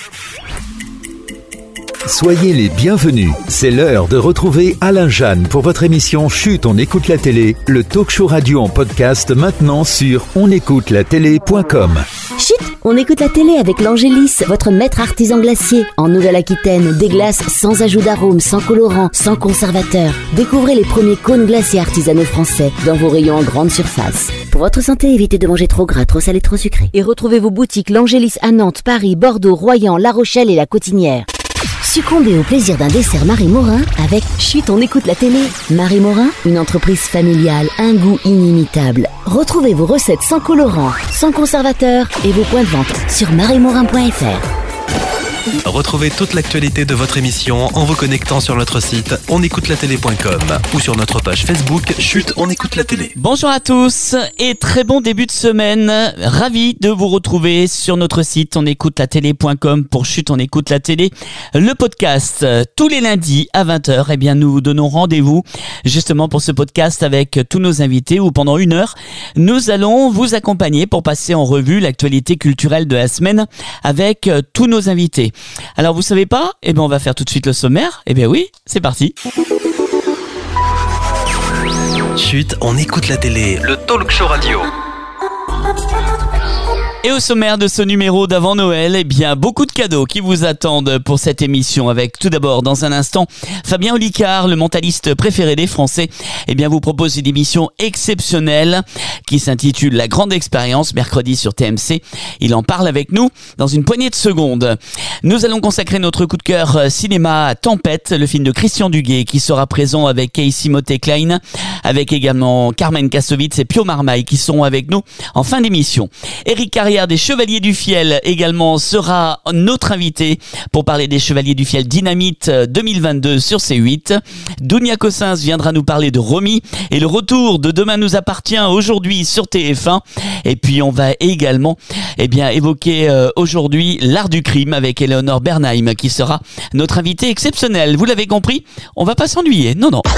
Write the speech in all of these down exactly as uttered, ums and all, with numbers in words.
Soyez les bienvenus. C'est l'heure de retrouver Alain Jeanne pour votre émission Chut, on écoute la télé, le talk show radio en podcast maintenant sur on écoute la télé point com. Chut, on écoute la télé avec l'Angélis, votre maître artisan glacier. En Nouvelle-Aquitaine, des glaces sans ajout d'arôme, sans colorant, sans conservateur. Découvrez les premiers cônes glaciers artisanaux français dans vos rayons en grande surface. Pour votre santé, évitez de manger trop gras, trop salé, trop sucré. Et retrouvez vos boutiques l'Angélis à Nantes, Paris, Bordeaux, Royan, La Rochelle et La Cotinière. Succombez au plaisir d'un dessert Marie Morin avec Chut, on écoute la télé. Marie Morin, une entreprise familiale, un goût inimitable. Retrouvez vos recettes sans colorant, sans conservateur et vos points de vente sur marie morin point f r. Retrouvez toute l'actualité de votre émission en vous connectant sur notre site on écoute la télé point com ou sur notre page Facebook Chut, on écoute la télé. Bonjour à tous et très bon début de semaine. Ravi de vous retrouver sur notre site on écoute la télé point com pour Chut, on écoute la télé. Le podcast tous les lundis à vingt heures. Eh bien, nous vous donnons rendez-vous justement pour ce podcast avec tous nos invités où pendant une heure, nous allons vous accompagner pour passer en revue l'actualité culturelle de la semaine avec tous nos invités. Alors vous savez pas? Eh bien on va faire tout de suite le sommaire. Eh bien oui, c'est parti. Chut, on écoute la télé, le talk show radio. Et au sommaire de ce numéro d'avant Noël, eh bien, beaucoup de cadeaux qui vous attendent pour cette émission avec tout d'abord, dans un instant, Fabien Olicard, le mentaliste préféré des Français, eh bien, vous propose une émission exceptionnelle qui s'intitule La Grande Expérience, mercredi sur T M C. Il en parle avec nous dans une poignée de secondes. Nous allons consacrer notre coup de cœur cinéma à Tempête, le film de Christian Duguay qui sera présent avec Casey Motte-Klein, avec également Carmen Kassovitz et Pio Marmaille qui seront avec nous en fin d'émission. Éric Carrière des Chevaliers du Fiel également sera notre invité pour parler des Chevaliers du Fiel Dynamite deux mille vingt-deux sur C huit. Dounia Cossins viendra nous parler de Romy et le retour de Demain nous appartient aujourd'hui sur T F un. Et puis on va également eh bien, évoquer euh, aujourd'hui l'art du crime avec Éléonore Bernheim qui sera notre invité exceptionnel. Vous l'avez compris, on va pas s'ennuyer, non non.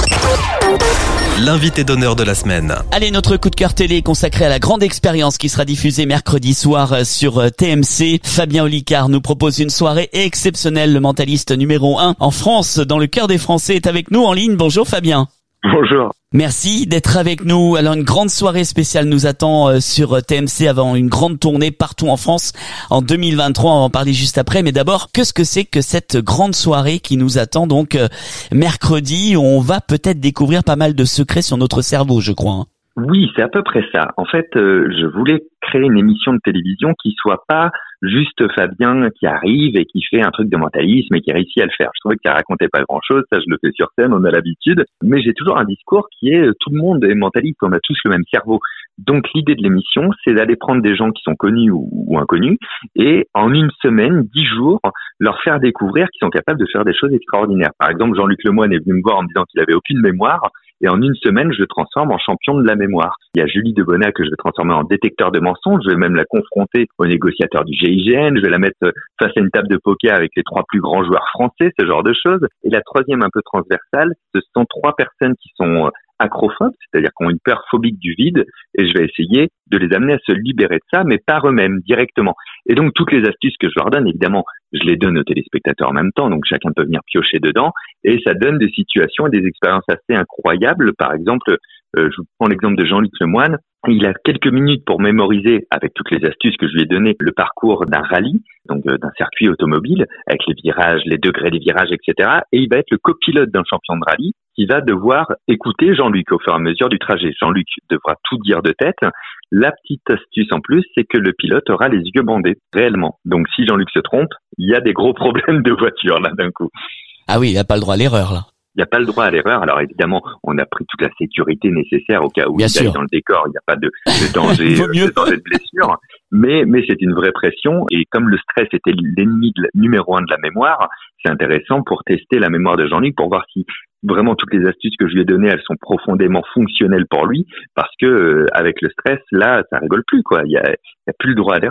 L'invité d'honneur de la semaine. Allez, notre coup de cœur télé consacré à la grande expérience qui sera diffusée mercredi soir sur T M C. Fabien Olicard nous propose une soirée exceptionnelle. Le mentaliste numéro un en France, dans le cœur des Français, est avec nous en ligne. Bonjour Fabien. Bonjour. Merci d'être avec nous. Alors une grande soirée spéciale nous attend sur T M C avant une grande tournée partout en France en deux mille vingt-trois. On va en parler juste après. Mais d'abord, qu'est-ce que c'est que cette grande soirée qui nous attend donc mercredi où on va peut-être découvrir pas mal de secrets sur notre cerveau, je crois. Oui, c'est à peu près ça. En fait, euh, je voulais créer une émission de télévision qui soit pas juste Fabien qui arrive et qui fait un truc de mentalisme et qui réussit à le faire. Je trouvais que ça racontait pas grand-chose, ça je le fais sur scène, on a l'habitude. Mais j'ai toujours un discours qui est tout le monde est mentaliste, on a tous le même cerveau. Donc l'idée de l'émission, c'est d'aller prendre des gens qui sont connus ou, ou inconnus et en une semaine, dix jours, leur faire découvrir qu'ils sont capables de faire des choses extraordinaires. Par exemple, Jean-Luc Lemoyne est venu me voir en me disant qu'il avait aucune mémoire. Et en une semaine, je le transforme en champion de la mémoire. Il y a Julie Debona que je vais transformer en détecteur de mensonges. Je vais même la confronter aux négociateurs du G I G N. Je vais la mettre face à une table de poker avec les trois plus grands joueurs français, ce genre de choses. Et la troisième, un peu transversale, ce sont trois personnes qui sont acrophobes, c'est-à-dire qui ont une peur phobique du vide. Et je vais essayer de les amener à se libérer de ça, mais par eux-mêmes, directement. Et donc, toutes les astuces que je leur donne, évidemment, je les donne aux téléspectateurs en même temps. Donc, chacun peut venir piocher dedans. Et ça donne des situations et des expériences assez incroyables. Par exemple, euh, je vous prends l'exemple de Jean-Luc Lemoyne. Il a quelques minutes pour mémoriser, avec toutes les astuces que je lui ai données, le parcours d'un rallye, donc euh, d'un circuit automobile, avec les virages, les degrés des virages, et cetera. Et il va être le copilote d'un champion de rallye qui va devoir écouter Jean-Luc au fur et à mesure du trajet. Jean-Luc devra tout dire de tête. La petite astuce en plus, c'est que le pilote aura les yeux bandés, réellement. Donc si Jean-Luc se trompe, il y a des gros problèmes de voiture, là, d'un coup. Ah oui, il n'a pas le droit à l'erreur, là. Il n'y a pas le droit à l'erreur. Alors évidemment, on a pris toute la sécurité nécessaire au cas où Bien il aille dans le décor. Il n'y a pas de, de danger, de danger de blessure. Mais, mais c'est une vraie pression. Et comme le stress était l'ennemi de, numéro un de la mémoire, c'est intéressant pour tester la mémoire de Jean-Luc pour voir si vraiment toutes les astuces que je lui ai données, elles sont profondément fonctionnelles pour lui. Parce que euh, avec le stress, là, ça rigole plus, quoi. Il y a, il y a plus le droit à l'erreur.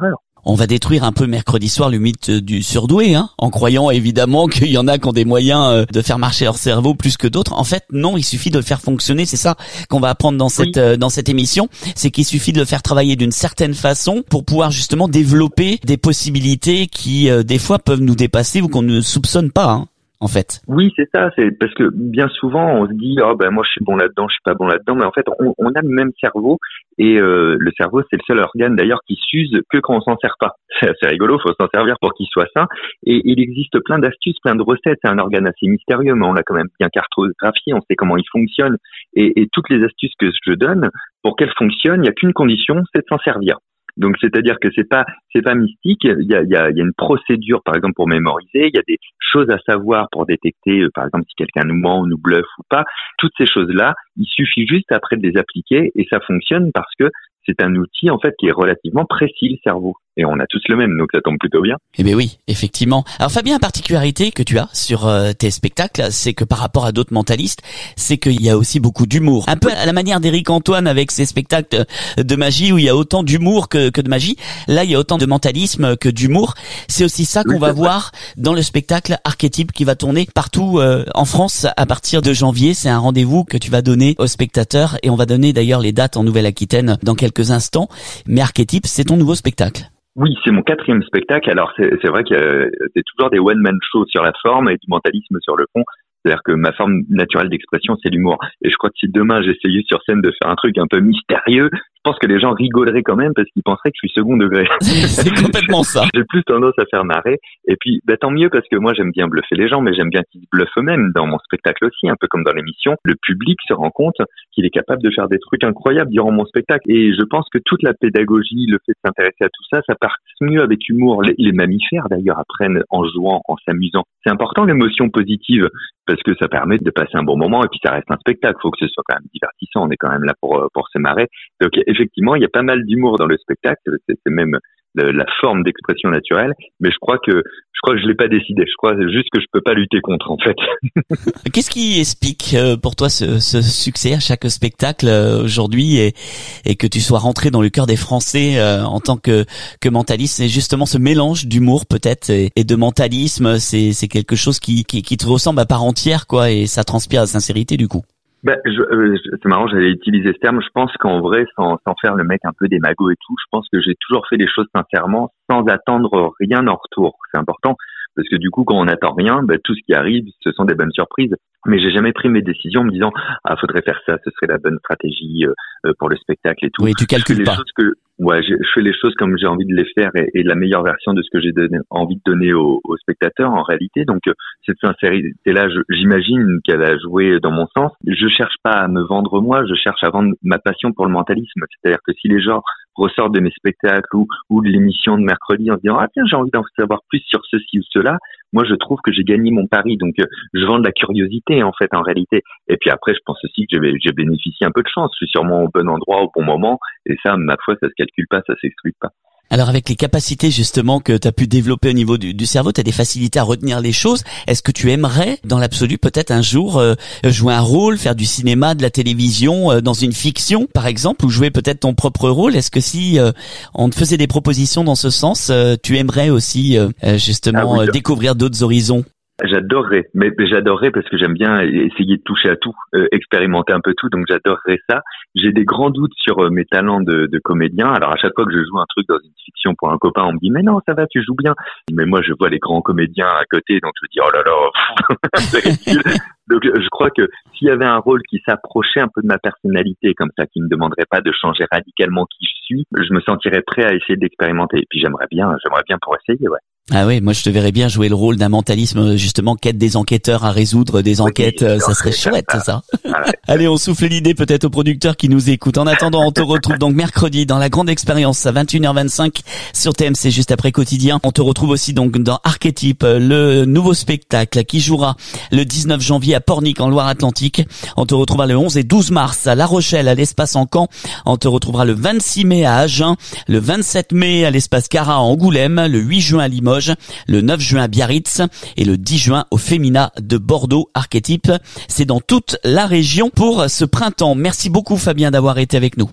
on va détruire un peu mercredi soir le mythe du surdoué, hein, en croyant évidemment qu'il y en a qui ont des moyens de faire marcher leur cerveau plus que d'autres. En fait, non, il suffit de le faire fonctionner. C'est ça qu'on va apprendre dans cette oui. dans cette émission, c'est qu'il suffit de le faire travailler d'une certaine façon pour pouvoir justement développer des possibilités qui euh, des fois peuvent nous dépasser ou qu'on ne soupçonne pas. Hein. En fait. Oui, c'est ça. C'est parce que bien souvent on se dit oh ben moi je suis bon là-dedans, je suis pas bon là-dedans, mais en fait on, on a le même cerveau et euh, le cerveau c'est le seul organe d'ailleurs qui s'use que quand on s'en sert pas. C'est assez rigolo, faut s'en servir pour qu'il soit sain. Et il existe plein d'astuces, plein de recettes. C'est un organe assez mystérieux, mais on l'a quand même bien cartographié, on sait comment il fonctionne. Et, et toutes les astuces que je donne, pour qu'elles fonctionnent, il n'y a qu'une condition, c'est de s'en servir. Donc, c'est-à-dire que c'est pas, c'est pas mystique. Il y a, il y a, il y a une procédure, par exemple, pour mémoriser. Il y a des choses à savoir pour détecter, euh, par exemple, si quelqu'un nous ment, nous bluffe ou pas. Toutes ces choses-là, il suffit juste après de les appliquer et ça fonctionne parce que c'est un outil, en fait, qui est relativement précis, le cerveau. Et on a tous le même, donc ça tombe plutôt bien. Eh bien oui, effectivement. Alors Fabien, la particularité que tu as sur euh, tes spectacles, c'est que par rapport à d'autres mentalistes, c'est qu'il y a aussi beaucoup d'humour. Un peu à la manière d'Éric Antoine avec ses spectacles de magie où il y a autant d'humour que, que de magie. Là, il y a autant de mentalisme que d'humour. C'est aussi ça qu'on oui, va voir dans le spectacle Archétype qui va tourner partout euh, en France à partir de janvier. C'est un rendez-vous que tu vas donner aux spectateurs et on va donner d'ailleurs les dates en Nouvelle-Aquitaine dans quelques instants. Mais Archétype, c'est ton nouveau spectacle. Oui, c'est mon quatrième spectacle. Alors, c'est, c'est vrai que euh, c'est toujours des one-man shows sur la forme et du mentalisme sur le fond. C'est-à-dire que ma forme naturelle d'expression, c'est l'humour. Et je crois que si demain j'essayais sur scène de faire un truc un peu mystérieux, je pense que les gens rigoleraient quand même parce qu'ils penseraient que je suis second degré. C'est complètement ça. J'ai plus tendance à faire marrer. Et puis, bah, tant mieux parce que moi, j'aime bien bluffer les gens, mais j'aime bien qu'ils se bluffent eux-mêmes dans mon spectacle aussi, un peu comme dans l'émission. Le public se rend compte qu'il est capable de faire des trucs incroyables durant mon spectacle. Et je pense que toute la pédagogie, le fait de s'intéresser à tout ça, ça passe mieux avec humour. Les, les mammifères, d'ailleurs, apprennent en jouant, en s'amusant. C'est important, l'émotion positive, parce que ça permet de passer un bon moment et puis ça reste un spectacle. Faut que ce soit quand même divertissant. On est quand même là pour, pour se marrer. Donc, effectivement, il y a pas mal d'humour dans le spectacle. C'est, c'est même le, la forme d'expression naturelle. Mais je crois que, je crois que je l'ai pas décidé. Je crois juste que je peux pas lutter contre, en fait. Qu'est-ce qui explique pour toi ce, ce succès à chaque spectacle aujourd'hui et, et que tu sois rentré dans le cœur des Français euh, en tant que, que mentaliste? C'est justement ce mélange d'humour peut-être et, et de mentalisme. C'est, c'est quelque chose qui, qui, qui te ressemble à part entière, quoi, et ça transpire la sincérité du coup. Ben, je, euh, c'est marrant, j'allais utiliser ce terme. Je pense qu'en vrai, sans, sans faire le mec un peu démago et tout, je pense que j'ai toujours fait les choses sincèrement, sans attendre rien en retour. C'est important parce que du coup, quand on n'attend rien, ben, tout ce qui arrive, ce sont des bonnes surprises. Mais j'ai jamais pris mes décisions en me disant ah faudrait faire ça, ce serait la bonne stratégie euh, pour le spectacle et tout. Oui, tu calcules pas. Choses que, ouais, je, je fais les choses comme j'ai envie de les faire et, et la meilleure version de ce que j'ai donné, envie de donner aux, aux spectateurs en réalité. Donc euh, cette sincérité-là, je, j'imagine qu'elle a joué dans mon sens. Je cherche pas à me vendre moi, je cherche à vendre ma passion pour le mentalisme. C'est-à-dire que si les gens ressortent de mes spectacles ou, ou de l'émission de mercredi en se disant ah tiens j'ai envie d'en savoir plus sur ceci ou cela, moi je trouve que j'ai gagné mon pari. Donc euh, je vends de la curiosité en fait en réalité. Et puis après je pense aussi que j'ai, j'ai bénéficié un peu de chance. Je suis sûrement au bon endroit au bon moment et ça ma foi ça se calcule pas, ça s'explique pas. Alors avec les capacités justement que tu as pu développer au niveau du, du cerveau, tu as des facilités à retenir les choses. Est-ce que tu aimerais dans l'absolu peut-être un jour euh, jouer un rôle, faire du cinéma, de la télévision, euh, dans une fiction par exemple, ou jouer peut-être ton propre rôle? Est-ce que si euh, on te faisait des propositions dans ce sens, euh, tu aimerais aussi euh, justement ah oui, euh, découvrir d'autres horizons? J'adorerais, mais j'adorerais parce que j'aime bien essayer de toucher à tout, euh, expérimenter un peu tout, donc j'adorerais ça. J'ai des grands doutes sur euh, mes talents de, de comédien. Alors à chaque fois que je joue un truc dans une fiction pour un copain, on me dit mais non ça va, tu joues bien. Mais moi je vois les grands comédiens à côté, donc je me dis oh là là, c'est ridicule. Donc je crois que s'il y avait un rôle qui s'approchait un peu de ma personnalité, comme ça, qui me demanderait pas de changer radicalement qui je suis, je me sentirais prêt à essayer d'expérimenter. Et puis j'aimerais bien, j'aimerais bien pour essayer, ouais. Ah oui, moi je te verrais bien jouer le rôle d'un mentalisme justement, quête des enquêteurs à résoudre des enquêtes, oui, ça serait chouette ça. ça. Ah ouais. Allez, on souffle l'idée peut-être aux producteurs qui nous écoutent. En attendant, on te retrouve donc mercredi dans la grande expérience à vingt et une heures vingt-cinq sur T M C juste après Quotidien. On te retrouve aussi donc dans Archétype, le nouveau spectacle qui jouera le dix-neuf janvier à Pornic en Loire-Atlantique. On te retrouvera le onze et douze mars à La Rochelle à l'Espace en Caen. On te retrouvera le vingt-six mai à Agen, le vingt-sept mai à l'Espace Cara à Angoulême, le huit juin à Limoges, le neuf juin à Biarritz et le dix juin au Femina de Bordeaux. Archétype, c'est dans toute la région pour ce printemps. Merci beaucoup Fabien d'avoir été avec nous.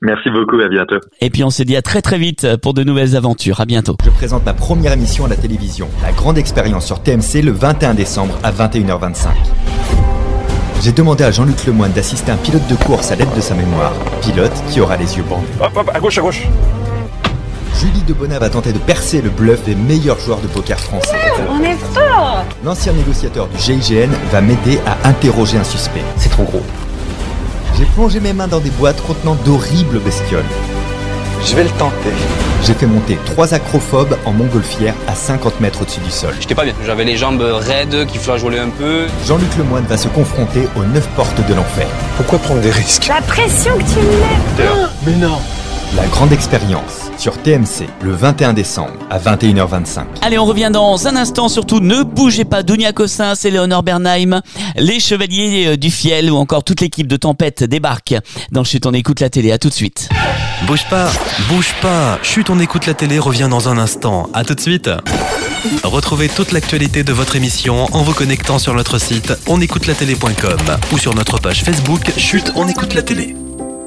Merci beaucoup, à bientôt. Et puis on se dit à très très vite pour de nouvelles aventures. À bientôt. Je présente ma première émission à la télévision, La Grande Expérience sur T M C le vingt et un décembre à vingt et une heures vingt-cinq. J'ai demandé à Jean-Luc Lemoyne d'assister à un pilote de course à l'aide de sa mémoire. Pilote qui aura les yeux bandés. Hop, hop, à gauche, à gauche. Julie Debonnet va tenter de percer le bluff des meilleurs joueurs de poker français. On est fort. L'ancien négociateur du G I G N va m'aider à interroger un suspect. C'est trop gros. J'ai plongé mes mains dans des boîtes contenant d'horribles bestioles. Je vais le tenter. J'ai fait monter trois acrophobes en montgolfière à cinquante mètres au-dessus du sol. J'étais pas bien, j'avais les jambes raides qui flageolaient un peu. Jean-Luc Lemoyne va se confronter aux neuf portes de l'enfer. Pourquoi prendre des risques? La pression que tu me mets. Oh, mais non. La Grande Expérience sur T M C le vingt et un décembre à vingt et une heures vingt-cinq. Allez, on revient dans un instant. Surtout, ne bougez pas. Dunia Cossins et Léonore Bernheim, les Chevaliers du Fiel ou encore toute l'équipe de Tempête débarquent dans Chut, on écoute la télé. À tout de suite. Bouge pas, bouge pas. Chut, on écoute la télé revient dans un instant. À tout de suite. Retrouvez toute l'actualité de votre émission en vous connectant sur notre site on écoute la télé point com ou sur notre page Facebook Chut, on écoute la télé.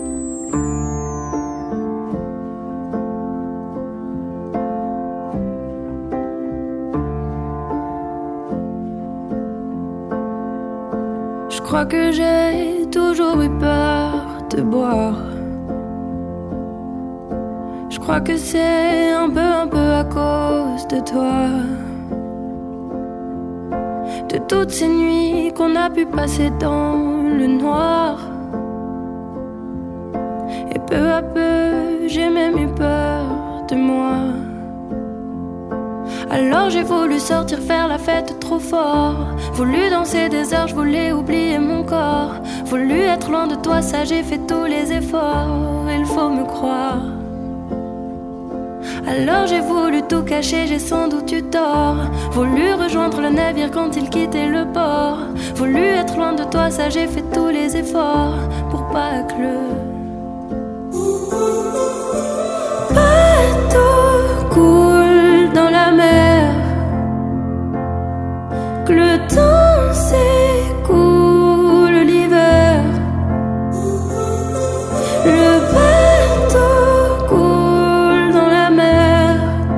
Je crois que j'ai toujours eu peur de boire. Je crois que c'est un peu, un peu à cause de toi. De toutes ces nuits qu'on a pu passer dans le noir. Et peu à peu, j'ai même eu peur de moi. Alors j'ai voulu sortir faire la fête trop fort. Voulu danser des heures, je voulais oublier mon corps. Voulu être loin de toi, ça j'ai fait tous les efforts. Il faut me croire. Alors j'ai voulu tout cacher, j'ai sans doute eu tort. Voulu rejoindre le navire quand il quittait le port. Voulu être loin de toi, ça j'ai fait tous les efforts. Pour pas que le bateau coule dans la mer, que le temps s'écoule l'hiver. Le bateau coule dans la mer,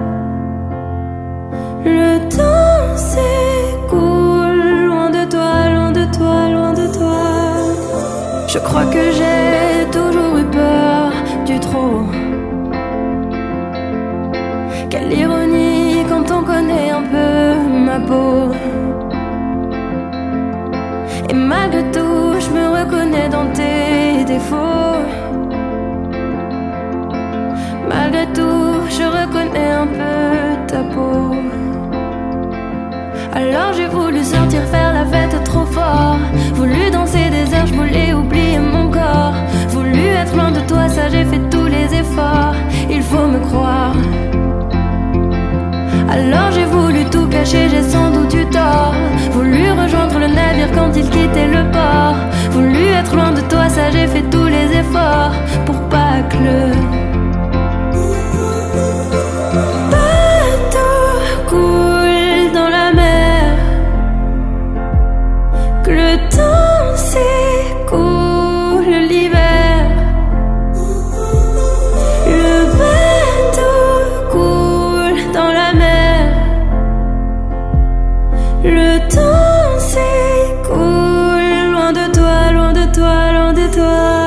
le temps s'écoule loin de toi, loin de toi, loin de toi. Je crois que j'ai toujours eu peur du trop. Quelle ironie quand on connaît un peu ma peau. Et malgré tout, je me reconnais dans tes défauts. Malgré tout, je reconnais un peu ta peau. Alors j'ai voulu sortir faire la fête trop fort. Voulu danser des heures, je voulais oublier mon corps. Voulu être loin de toi, ça j'ai fait tous les efforts. Il faut me croire. Alors j'ai voulu tout cacher, j'ai sans doute eu tort. Voulu rejoindre le navire quand il quittait le port. Voulu être loin de toi, ça j'ai fait tous les efforts. Pour pas que le bateau coule dans la mer, que le temps s'écoule l'hiver. Le bateau coule dans la mer, le temps s'écoule loin de toi, loin de toi, loin de toi.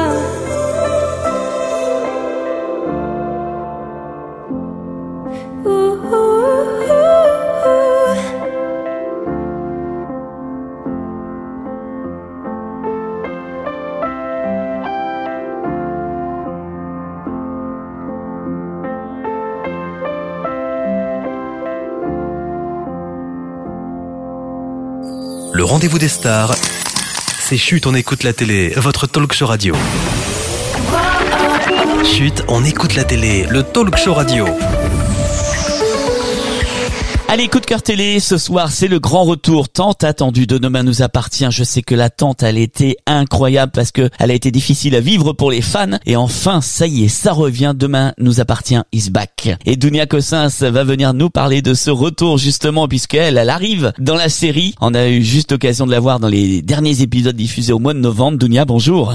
Ouh, ouh, ouh, ouh. Le rendez-vous des stars, c'est Chut, on écoute la télé, votre talk show radio. Chut, on écoute la télé, le talk show radio. Allez, coup de cœur télé, ce soir, c'est le grand retour tant attendu de Demain nous appartient. Je sais que l'attente, elle était incroyable parce que elle a été difficile à vivre pour les fans. Et enfin, ça y est, ça revient. Demain nous appartient is back. Et Dunia Cossins va venir nous parler de ce retour justement puisqu'elle, elle arrive dans la série. On a eu juste l'occasion de la voir dans les derniers épisodes diffusés au mois de novembre. Dunia, bonjour.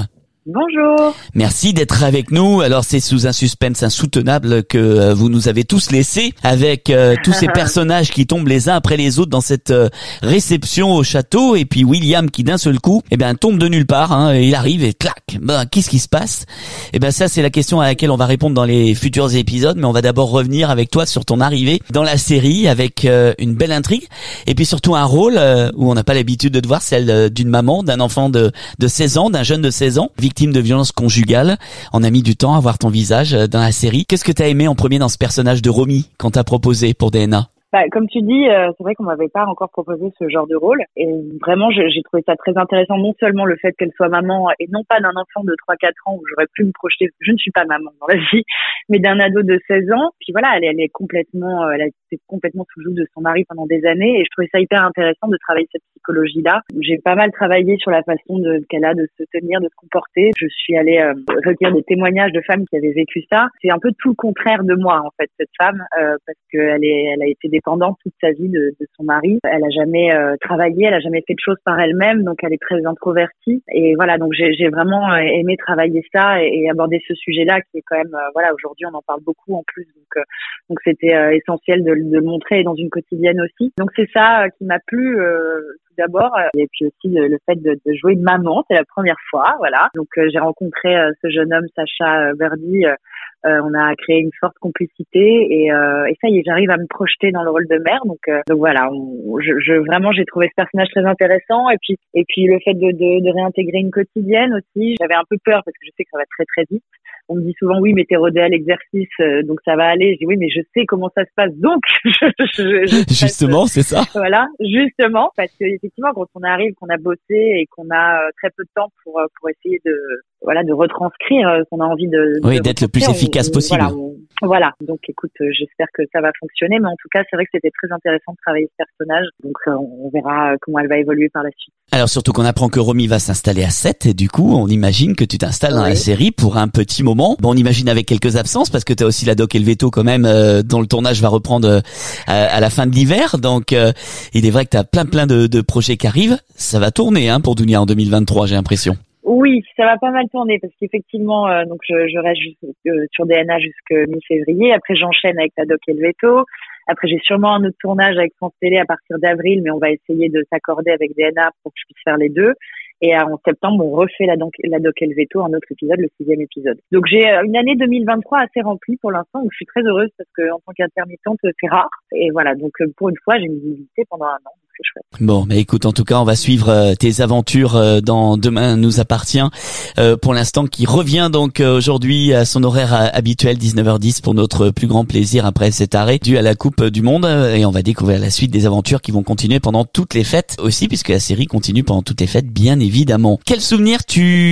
Bonjour. Merci d'être avec nous. Alors c'est sous un suspense insoutenable que euh, vous nous avez tous laissés avec euh, tous ces personnages qui tombent les uns après les autres dans cette euh, réception au château et puis William qui d'un seul coup eh ben tombe de nulle part hein, et il arrive et clac. Ben qu'est-ce qui se passe? Eh ben ça c'est la question à laquelle on va répondre dans les futurs épisodes, mais on va d'abord revenir avec toi sur ton arrivée dans la série avec euh, une belle intrigue et puis surtout un rôle euh, où on n'a pas l'habitude de te voir, celle euh, d'une maman, d'un enfant de de seize ans, d'un jeune de seize ans, victime de violence conjugale. On a mis du temps à voir ton visage dans la série. Qu'est-ce que t'as aimé en premier dans ce personnage de Romy qu'on t'a proposé pour D N A? Bah, comme tu dis, euh, c'est vrai qu'on m'avait pas encore proposé ce genre de rôle. Et vraiment, j'ai, j'ai trouvé ça très intéressant. Non seulement le fait qu'elle soit maman, et non pas d'un enfant de trois quatre ans où j'aurais pu me projeter, je ne suis pas maman dans la vie, mais d'un ado de seize ans. Puis voilà, elle, elle est complètement, elle a été complètement sous le joug de son mari pendant des années. Et je trouvais ça hyper intéressant de travailler cette psychologie-là. J'ai pas mal travaillé sur la façon de, qu'elle a de se tenir, de se comporter. Je suis allée euh, recueillir des témoignages de femmes qui avaient vécu ça. C'est un peu tout le contraire de moi, en fait, cette femme, euh, parce qu'elle est, elle a été dépendante toute sa vie de, de son mari. Elle a jamais euh, travaillé, elle a jamais fait de choses par elle-même, donc elle est très introvertie. Et voilà, donc j'ai, j'ai vraiment aimé travailler ça et, et aborder ce sujet-là qui est quand même, euh, voilà, aujourd'hui on en parle beaucoup en plus, donc euh, donc c'était euh, essentiel de, de le montrer dans une quotidienne aussi. Donc c'est ça euh, qui m'a plu euh, tout d'abord, et puis aussi le, le fait de, de jouer une maman, c'est la première fois, voilà. Donc euh, j'ai rencontré euh, ce jeune homme Sacha Verdi. Euh, Euh, on a créé une forte complicité et, euh, et ça y est, j'arrive à me projeter dans le rôle de mère. Donc, euh, donc voilà, on, je, je vraiment j'ai trouvé ce personnage très intéressant et puis et puis le fait de, de, de réintégrer une quotidienne aussi. J'avais un peu peur parce que je sais que ça va très très vite. On me dit souvent oui, mais t'es rodée à l'exercice, euh, donc ça va aller. Je dis oui, mais je sais comment ça se passe, donc je, je, je justement, c'est ça. Voilà, justement, parce que effectivement, quand on arrive, qu'on a bossé et qu'on a euh, très peu de temps pour pour essayer de voilà de retranscrire euh, qu'on a envie de, oui, de d'être le plus efficace on, possible. Voilà, on, voilà. Donc écoute, euh, j'espère que ça va fonctionner, mais en tout cas, c'est vrai que c'était très intéressant de travailler ce personnage. Donc euh, on verra comment elle va évoluer par la suite. Alors surtout qu'on apprend que Romy va s'installer à Sète et du coup, on imagine que tu t'installes dans oui. la série pour un petit moment. Bon, on imagine avec quelques absences parce que tu as aussi la doc et le veto quand même euh, dont le tournage va reprendre euh, à, à la fin de l'hiver. Donc euh, il est vrai que tu as plein plein de, de projets qui arrivent. Ça va tourner hein pour Dounia en deux mille vingt-trois, j'ai l'impression. Oui, ça va pas mal tourner parce qu'effectivement, euh, donc je, je reste juste, euh, sur D N A jusqu'à mi-février. Après, j'enchaîne avec la doc et le veto. Après, j'ai sûrement un autre tournage avec France Télé à partir d'avril, mais on va essayer de s'accorder avec D N A pour que je puisse faire les deux. Et en septembre, on refait la doc, la doc et le veto, un autre épisode, le sixième épisode. Donc j'ai une année deux mille vingt-trois assez remplie pour l'instant, où je suis très heureuse parce que en tant qu'intermittente, c'est rare. Et voilà, donc pour une fois, j'ai une visibilité pendant un an. Bon, mais écoute, en tout cas, on va suivre euh, tes aventures euh, dans Demain nous appartient. Euh, pour l'instant, qui revient donc euh, aujourd'hui à son horaire euh, habituel, dix-neuf heures dix, pour notre plus grand plaisir après cet arrêt dû à la Coupe du Monde. Et on va découvrir la suite des aventures qui vont continuer pendant toutes les fêtes aussi, puisque la série continue pendant toutes les fêtes, bien évidemment. Quel souvenir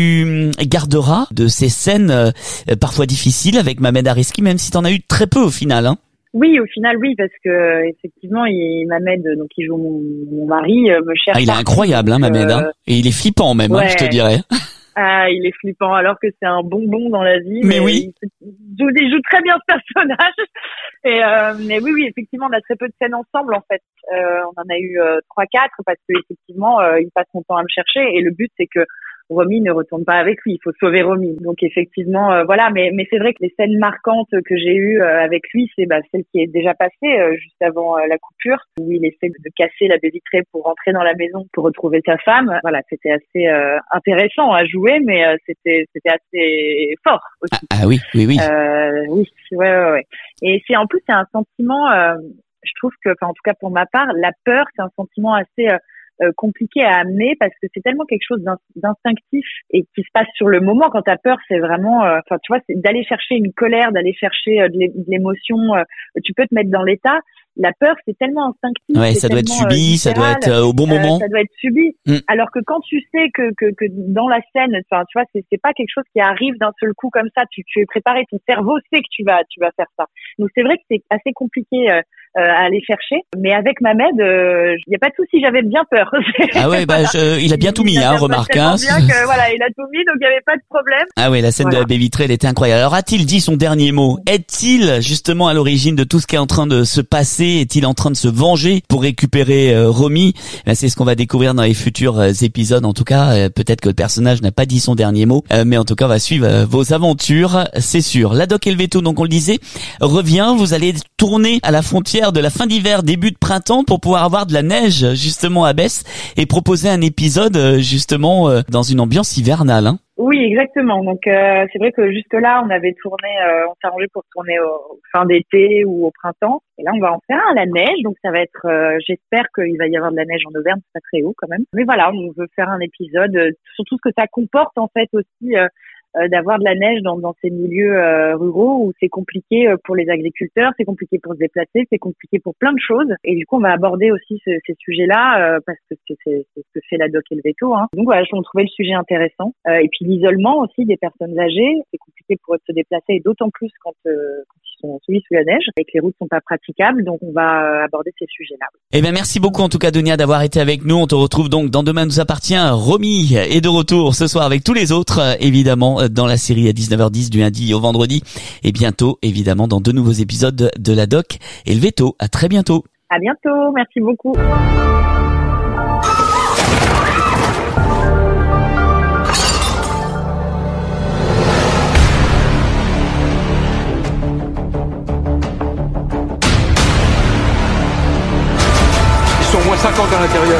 tu garderas de ces scènes euh, parfois difficiles avec Mamed Ariski, même si t'en as eu très peu au final, hein? Oui, au final, oui, parce que effectivement, il Mamed, donc il joue mon, mon mari, euh, me cherche. Ah, il est incroyable, hein, Mamed, hein, et il est flippant même, ouais. hein, je te dirais. Ah, il est flippant, alors que c'est un bonbon dans la vie. Mais, mais oui. Il, il, joue, il joue très bien ce personnage. Et euh, mais oui, oui, effectivement, on a très peu de scènes ensemble, en fait. Euh, on en a eu euh, trois, quatre, parce que effectivement, euh, il passe son temps à me chercher, et le but, c'est que Romy ne retourne pas avec lui, il faut sauver Romy. Donc effectivement, euh, voilà, mais mais c'est vrai que les scènes marquantes que j'ai eues euh, avec lui, c'est bah, celle qui est déjà passée euh, juste avant euh, la coupure, où il essaie de casser la baie vitrée pour rentrer dans la maison pour retrouver sa femme. Voilà, c'était assez euh, intéressant à jouer, mais euh, c'était c'était assez fort aussi. Ah, ah oui, oui, oui. Euh, oui, ouais, ouais, ouais. Et c'est en plus c'est un sentiment, euh, je trouve que, enfin en tout cas pour ma part, la peur, c'est un sentiment assez euh, Euh, compliqué à amener parce que c'est tellement quelque chose d'instinctif et qui se passe sur le moment. Quand t'as peur, c'est vraiment, enfin euh, tu vois, c'est d'aller chercher une colère, d'aller chercher euh, de l'émotion. Euh, tu peux te mettre dans l'état. La peur, c'est tellement instinctif. Ouais, ça doit être subi, euh, ça doit être euh, au bon moment. Euh, ça doit être subi. Mm. Alors que quand tu sais que que, que dans la scène, enfin tu vois, c'est c'est pas quelque chose qui arrive d'un seul coup comme ça. Tu tu es préparé, ton cerveau sait que tu vas tu vas faire ça. Donc c'est vrai que c'est assez compliqué. Euh, euh, à aller chercher. Mais avec Mamed, il euh, n'y a pas de souci, j'avais bien peur. Ah ouais, bah, je, il a bien tout mis, hein, remarque. Hein. Bien que, voilà, il a tout mis, donc il n'y avait pas de problème. Ah ouais, la scène voilà. de la baie vitrée, elle était incroyable. Alors a-t-il dit son dernier mot? Est-il justement à l'origine de tout ce qui est en train de se passer? Est-il en train de se venger pour récupérer euh, Romy? Ben, c'est ce qu'on va découvrir dans les futurs euh, épisodes. En tout cas, euh, peut-être que le personnage n'a pas dit son dernier mot, euh, mais en tout cas, on va suivre euh, vos aventures, c'est sûr. La Doc Helveto, donc on le disait, revient. Vous allez tourner à la frontière de la fin d'hiver, début de printemps, pour pouvoir avoir de la neige justement à Besse et proposer un épisode euh, justement euh, dans une ambiance hivernale. Hein. Oui, exactement. Donc euh, c'est vrai que jusque là, on avait tourné, euh, on s'est arrangé pour tourner au, au fin d'été ou au printemps. Et là, on va en faire à la neige. Donc ça va être, euh, j'espère qu'il va y avoir de la neige en Auvergne, c'est pas très haut quand même. Mais voilà, on veut faire un épisode, euh, surtout ce que ça comporte en fait aussi. Euh, Euh, d'avoir de la neige dans, dans ces milieux euh, ruraux où c'est compliqué euh, pour les agriculteurs, c'est compliqué pour se déplacer, c'est compliqué pour plein de choses. Et du coup, on va aborder aussi ce, ces sujets-là euh, parce que c'est, c'est, c'est ce que fait la Doc Helveto. Hein. Donc voilà, on trouvait le sujet intéressant. Euh, et puis l'isolement aussi des personnes âgées, c'est compliqué pour eux de se déplacer et d'autant plus quand, euh, quand ils sont soumis sous la neige et que les routes sont pas praticables. Donc on va aborder ces sujets-là. Eh bien, merci beaucoup en tout cas, Donia, d'avoir été avec nous. On te retrouve donc dans Demain nous appartient. Romy est de retour ce soir avec tous les autres, évidemment, dans la série à dix-neuf heures dix du lundi au vendredi. Et bientôt, évidemment, dans deux nouveaux épisodes de la Doc Helveto. À très bientôt. À bientôt. Merci beaucoup. Ils sont au moins cinquante à l'intérieur.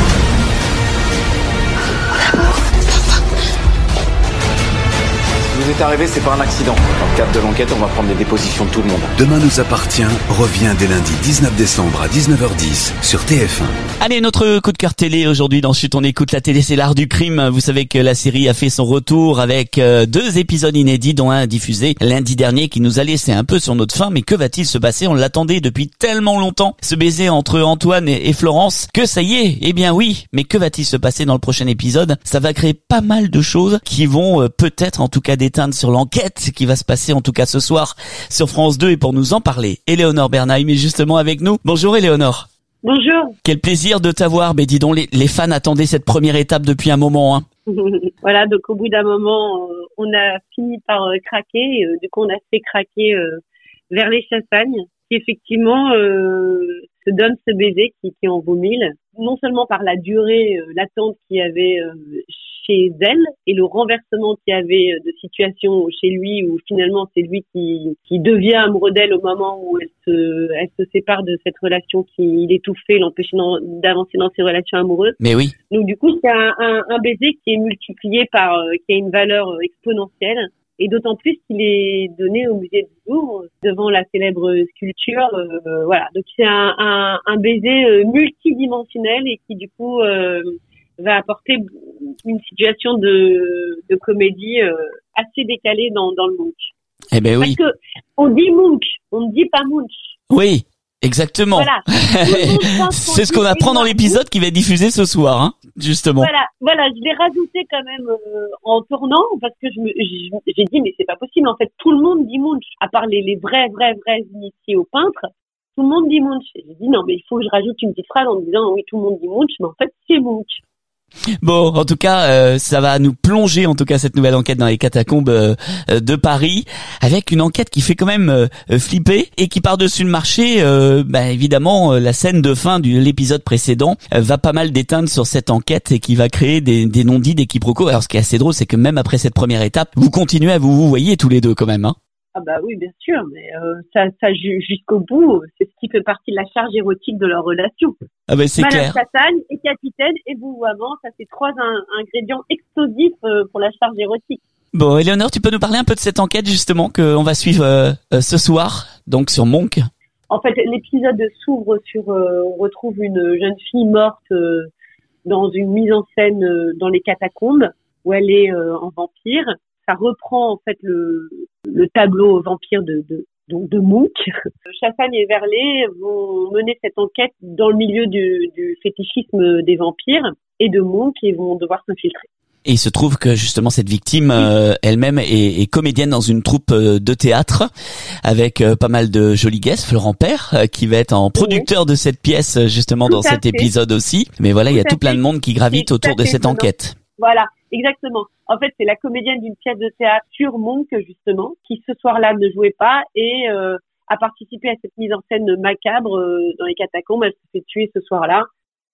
Vous êtes arrivé, c'est pas un accident. Dans le cadre de l'enquête, on va prendre les dépositions de tout le monde. Demain nous appartient revient dès lundi dix-neuf décembre à dix-neuf heures dix sur T F un. Allez, notre coup de cœur télé aujourd'hui dans Chut on écoute la télé, c'est l'art du crime. Vous savez que la série a fait son retour avec euh, deux épisodes inédits, dont un diffusé lundi dernier qui nous a laissé un peu sur notre faim. Mais que va-t-il se passer? On l'attendait depuis tellement longtemps, ce baiser entre Antoine et, et Florence, que ça y est. Eh bien oui, mais que va-t-il se passer dans le prochain épisode? Ça va créer pas mal de choses qui vont euh, peut-être en tout cas déteindre sur l'enquête qui va se passer en tout cas ce soir sur France deux. Et pour nous en parler, Éléonore Bernheim est justement avec nous. Bonjour Éléonore. Bonjour. Quel plaisir de t'avoir. Mais dis donc, les, les fans attendaient cette première étape depuis un moment. Hein. Voilà, donc au bout d'un moment, euh, on a fini par euh, craquer. Euh, du coup, on a fait craquer euh, vers les Chassagnes, qui effectivement euh, se donne ce baiser qui, qui en vaut mille. Non seulement par la durée, euh, l'attente qu'il y avait euh, chez elle et le renversement qu'il y avait de situation chez lui où finalement c'est lui qui, qui devient amoureux d'elle au moment où elle se, elle se sépare de cette relation qui l'étouffait, l'empêchait d'avancer dans ses relations amoureuses. Mais oui. Donc du coup c'est un, un, un baiser qui est multiplié par, euh, qui a une valeur exponentielle. Et d'autant plus qu'il est donné au musée du Louvre devant la célèbre sculpture. Euh, voilà, donc c'est un, un, un baiser multidimensionnel et qui du coup euh, va apporter une situation de, de comédie euh, assez décalée dans, dans le Munch. Eh ben oui. Parce que on dit Munch, on ne dit pas Munch. Oui, exactement. Voilà. C'est ce qu'on apprend dans l'épisode qui va être diffusé ce soir, hein, justement. Voilà, voilà, je l'ai rajouté quand même euh, en tournant parce que je me, j'ai dit mais c'est pas possible. En fait, tout le monde dit Munch, à part les, les vrais, vrais, vrais initiés au peintre. Tout le monde dit Munch. J'ai dit non mais il faut que je rajoute une petite phrase en disant oui tout le monde dit Munch, mais en fait c'est Munch. Bon, en tout cas, euh, ça va nous plonger, en tout cas, cette nouvelle enquête dans les catacombes euh, de Paris, avec une enquête qui fait quand même euh, flipper et qui par-dessus le marché, euh, bah, évidemment, euh, la scène de fin de l'épisode précédent euh, va pas mal déteindre sur cette enquête et qui va créer des, des non-dits, des quiproquos. Alors, ce qui est assez drôle, c'est que même après cette première étape, vous continuez à vous, vous voyez tous les deux quand même, hein. Ah bah oui, bien sûr, mais euh, ça, ça jusqu'au bout, c'est ce qui fait partie de la charge érotique de leur relation. Ah bah c'est Madame clair. Chassagne et capitaine et vouvoiement, ça fait trois in- ingrédients explosifs euh, pour la charge érotique. Bon, Éléonore, tu peux nous parler un peu de cette enquête justement qu'on va suivre euh, euh, ce soir, donc sur Monk. En fait, l'épisode s'ouvre sur, euh, on retrouve une jeune fille morte euh, dans une mise en scène euh, dans les catacombes où elle est euh, en vampire. Ça reprend en fait le, le tableau vampire de, de, donc de Munch. Chassagne et Verlet vont mener cette enquête dans le milieu du, du fétichisme des vampires et de Munch et vont devoir s'infiltrer. Et il se trouve que justement cette victime euh, elle-même est, est comédienne dans une troupe euh, de théâtre avec euh, pas mal de jolis guests. Florent Père euh, qui va être en producteur de cette pièce justement tout dans cet fait. épisode aussi. Mais voilà, tout il y a tout plein de monde qui gravite autour de cette enquête. Voilà, exactement. En fait, c'est la comédienne d'une pièce de théâtre sur Monk justement qui ce soir-là ne jouait pas et euh, a participé à cette mise en scène macabre euh, dans les catacombes. Elle s'est fait tuer ce soir-là.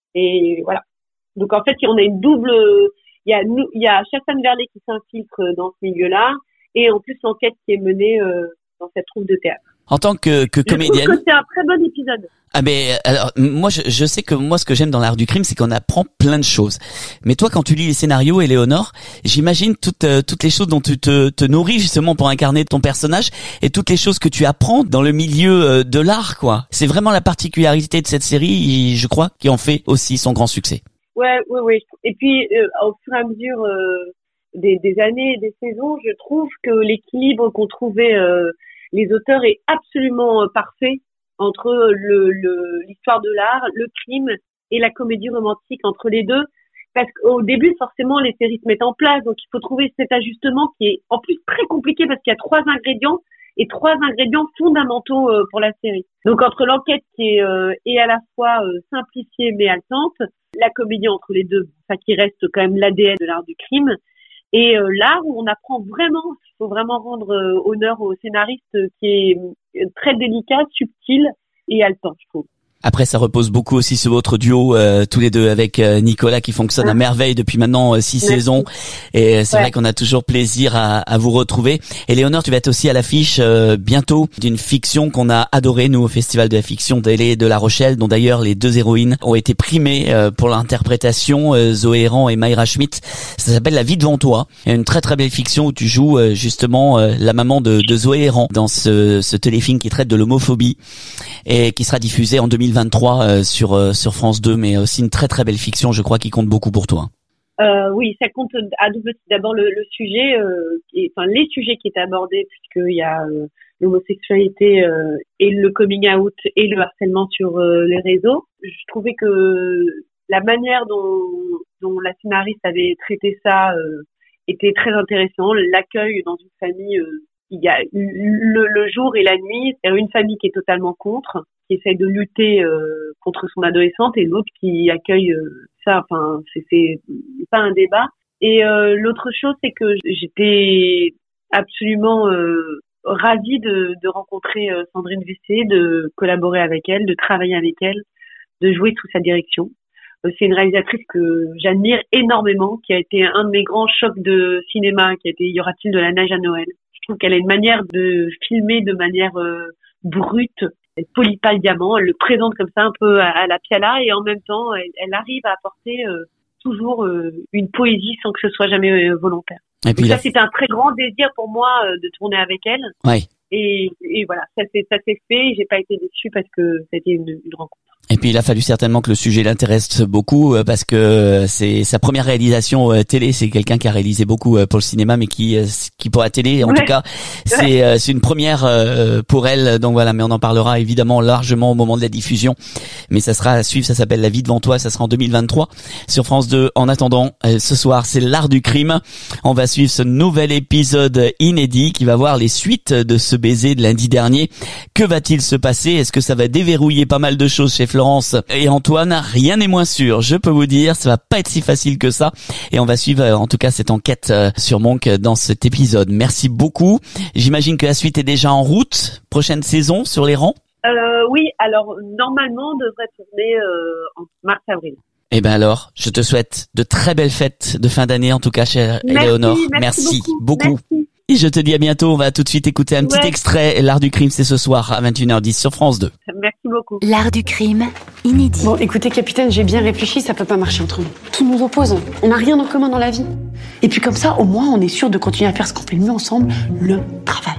Et voilà. Donc en fait, on a une double... Il y a, il y a Chassagne Verlet qui s'infiltre dans ce milieu-là, et en plus l'enquête qui est menée euh, dans cette troupe de théâtre. En tant que, que comédienne. Je trouve que c'est un très bon épisode. Ah mais alors moi je, je sais que moi ce que j'aime dans l'art du crime c'est qu'on apprend plein de choses. Mais toi quand tu lis les scénarios, Éléonore, j'imagine toutes euh, toutes les choses dont tu te, te nourris justement pour incarner ton personnage et toutes les choses que tu apprends dans le milieu euh, de l'art quoi. C'est vraiment la particularité de cette série, je crois, qui en fait aussi son grand succès. Ouais, ouais, ouais. Et puis, euh, au fur et à mesure euh, des, des années et des saisons, je trouve que l'équilibre qu'ont trouvé euh, les auteurs est absolument euh, parfait entre le, le, l'histoire de l'art, le crime et la comédie romantique, entre les deux. Parce qu'au début, forcément, les séries se mettent en place, donc il faut trouver cet ajustement qui est en plus très compliqué parce qu'il y a trois ingrédients et trois ingrédients fondamentaux euh, pour la série. Donc entre l'enquête qui est, euh, est à la fois euh, simplifiée mais haletante, la comédie entre les deux, ça qui reste quand même l'A D N de l'art du crime, et euh, l'art où on apprend vraiment, il faut vraiment rendre euh, honneur au scénariste euh, qui est euh, très délicat, subtil et haletant, je trouve. Après, ça repose beaucoup aussi sur votre duo, euh, tous les deux, avec euh, Nicolas, qui fonctionne à merveille depuis maintenant euh, six Merci. saisons. Et c'est ouais. vrai qu'on a toujours plaisir à, à vous retrouver. Éléonore, tu vas être aussi à l'affiche euh, bientôt d'une fiction qu'on a adorée, nous, au Festival de la fiction télé de La Rochelle, dont d'ailleurs les deux héroïnes ont été primées euh, pour l'interprétation, euh, Zoé Héran et Mayra Schmidt. Ça s'appelle La vie devant toi. Il y a une très très belle fiction où tu joues euh, justement euh, la maman de, de Zoé Héran dans ce, ce téléfilm qui traite de l'homophobie et qui sera diffusé en deux mille vingt-trois euh, sur euh, sur France deux, mais aussi une très très belle fiction, je crois, qui compte beaucoup pour toi. Euh, oui, ça compte à double titre. D'abord le, le sujet, euh, et, enfin les sujets qui étaient abordés, puisqu'il y a euh, l'homosexualité euh, et le coming out et le harcèlement sur euh, les réseaux. Je trouvais que la manière dont dont la scénariste avait traité ça euh, était très intéressant. L'accueil dans une famille, euh, il y a le, le jour et la nuit, c'est une famille qui est totalement contre, qui essaye de lutter euh, contre son adolescente, et l'autre qui accueille euh, ça. Enfin, c'est, c'est pas un débat. Et euh, l'autre chose, c'est que j'étais absolument euh, ravie de, de rencontrer euh, Sandrine Vessé, de collaborer avec elle, de travailler avec elle, de jouer sous sa direction. Euh, c'est une réalisatrice que j'admire énormément, qui a été un de mes grands chocs de cinéma, qui a été Y aura-t-il de la neige à Noël. Je trouve qu'elle a une manière de filmer de manière euh, brute. Elle polie pas le diamant, elle le présente comme ça un peu à, à la Piala, et en même temps, elle, elle arrive à apporter euh, toujours euh, une poésie sans que ce soit jamais euh, volontaire. Et puis ça, la... c'était un très grand désir pour moi euh, de tourner avec elle. Ouais. Et, et voilà, ça s'est, ça s'est fait, et j'ai pas été déçue parce que c'était une, une rencontre. Et puis il a fallu certainement que le sujet l'intéresse beaucoup, parce que c'est sa première réalisation euh, télé. C'est quelqu'un qui a réalisé beaucoup euh, pour le cinéma, mais qui, euh, qui pour la télé, en ouais. tout cas, c'est, ouais. euh, c'est une première euh, pour elle. Donc voilà, mais on en parlera évidemment largement au moment de la diffusion. Mais ça sera à suivre. Ça s'appelle La vie devant toi. Ça sera en deux mille vingt-trois sur France deux. En attendant, euh, ce soir, c'est l'art du crime. On va suivre ce nouvel épisode inédit qui va voir les suites de ce baiser de lundi dernier. Que va-t-il se passer? Est-ce que ça va déverrouiller pas mal de choses chez Florence et Antoine? Rien n'est moins sûr, je peux vous dire, ça va pas être si facile que ça, et on va suivre en tout cas cette enquête sur Monk dans cet épisode. Merci beaucoup. J'imagine que la suite est déjà en route. Prochaine saison sur les rangs? Euh, oui, alors normalement on devrait tourner euh, en mars-avril. Eh ben alors, je te souhaite de très belles fêtes de fin d'année en tout cas, chère Éléonore. Merci, merci beaucoup. beaucoup. Merci. Et je te dis à bientôt. On va tout de suite écouter un petit ouais. extrait. L'art du crime, c'est ce soir à vingt et une heures dix sur France deux. Merci beaucoup. L'art du crime, inédit. Bon, écoutez, capitaine, j'ai bien réfléchi, ça peut pas marcher entre nous. Tout nous oppose. On n'a rien en commun dans la vie. Et puis comme ça, au moins, on est sûr de continuer à faire ce qu'on fait le mieux ensemble, le travail.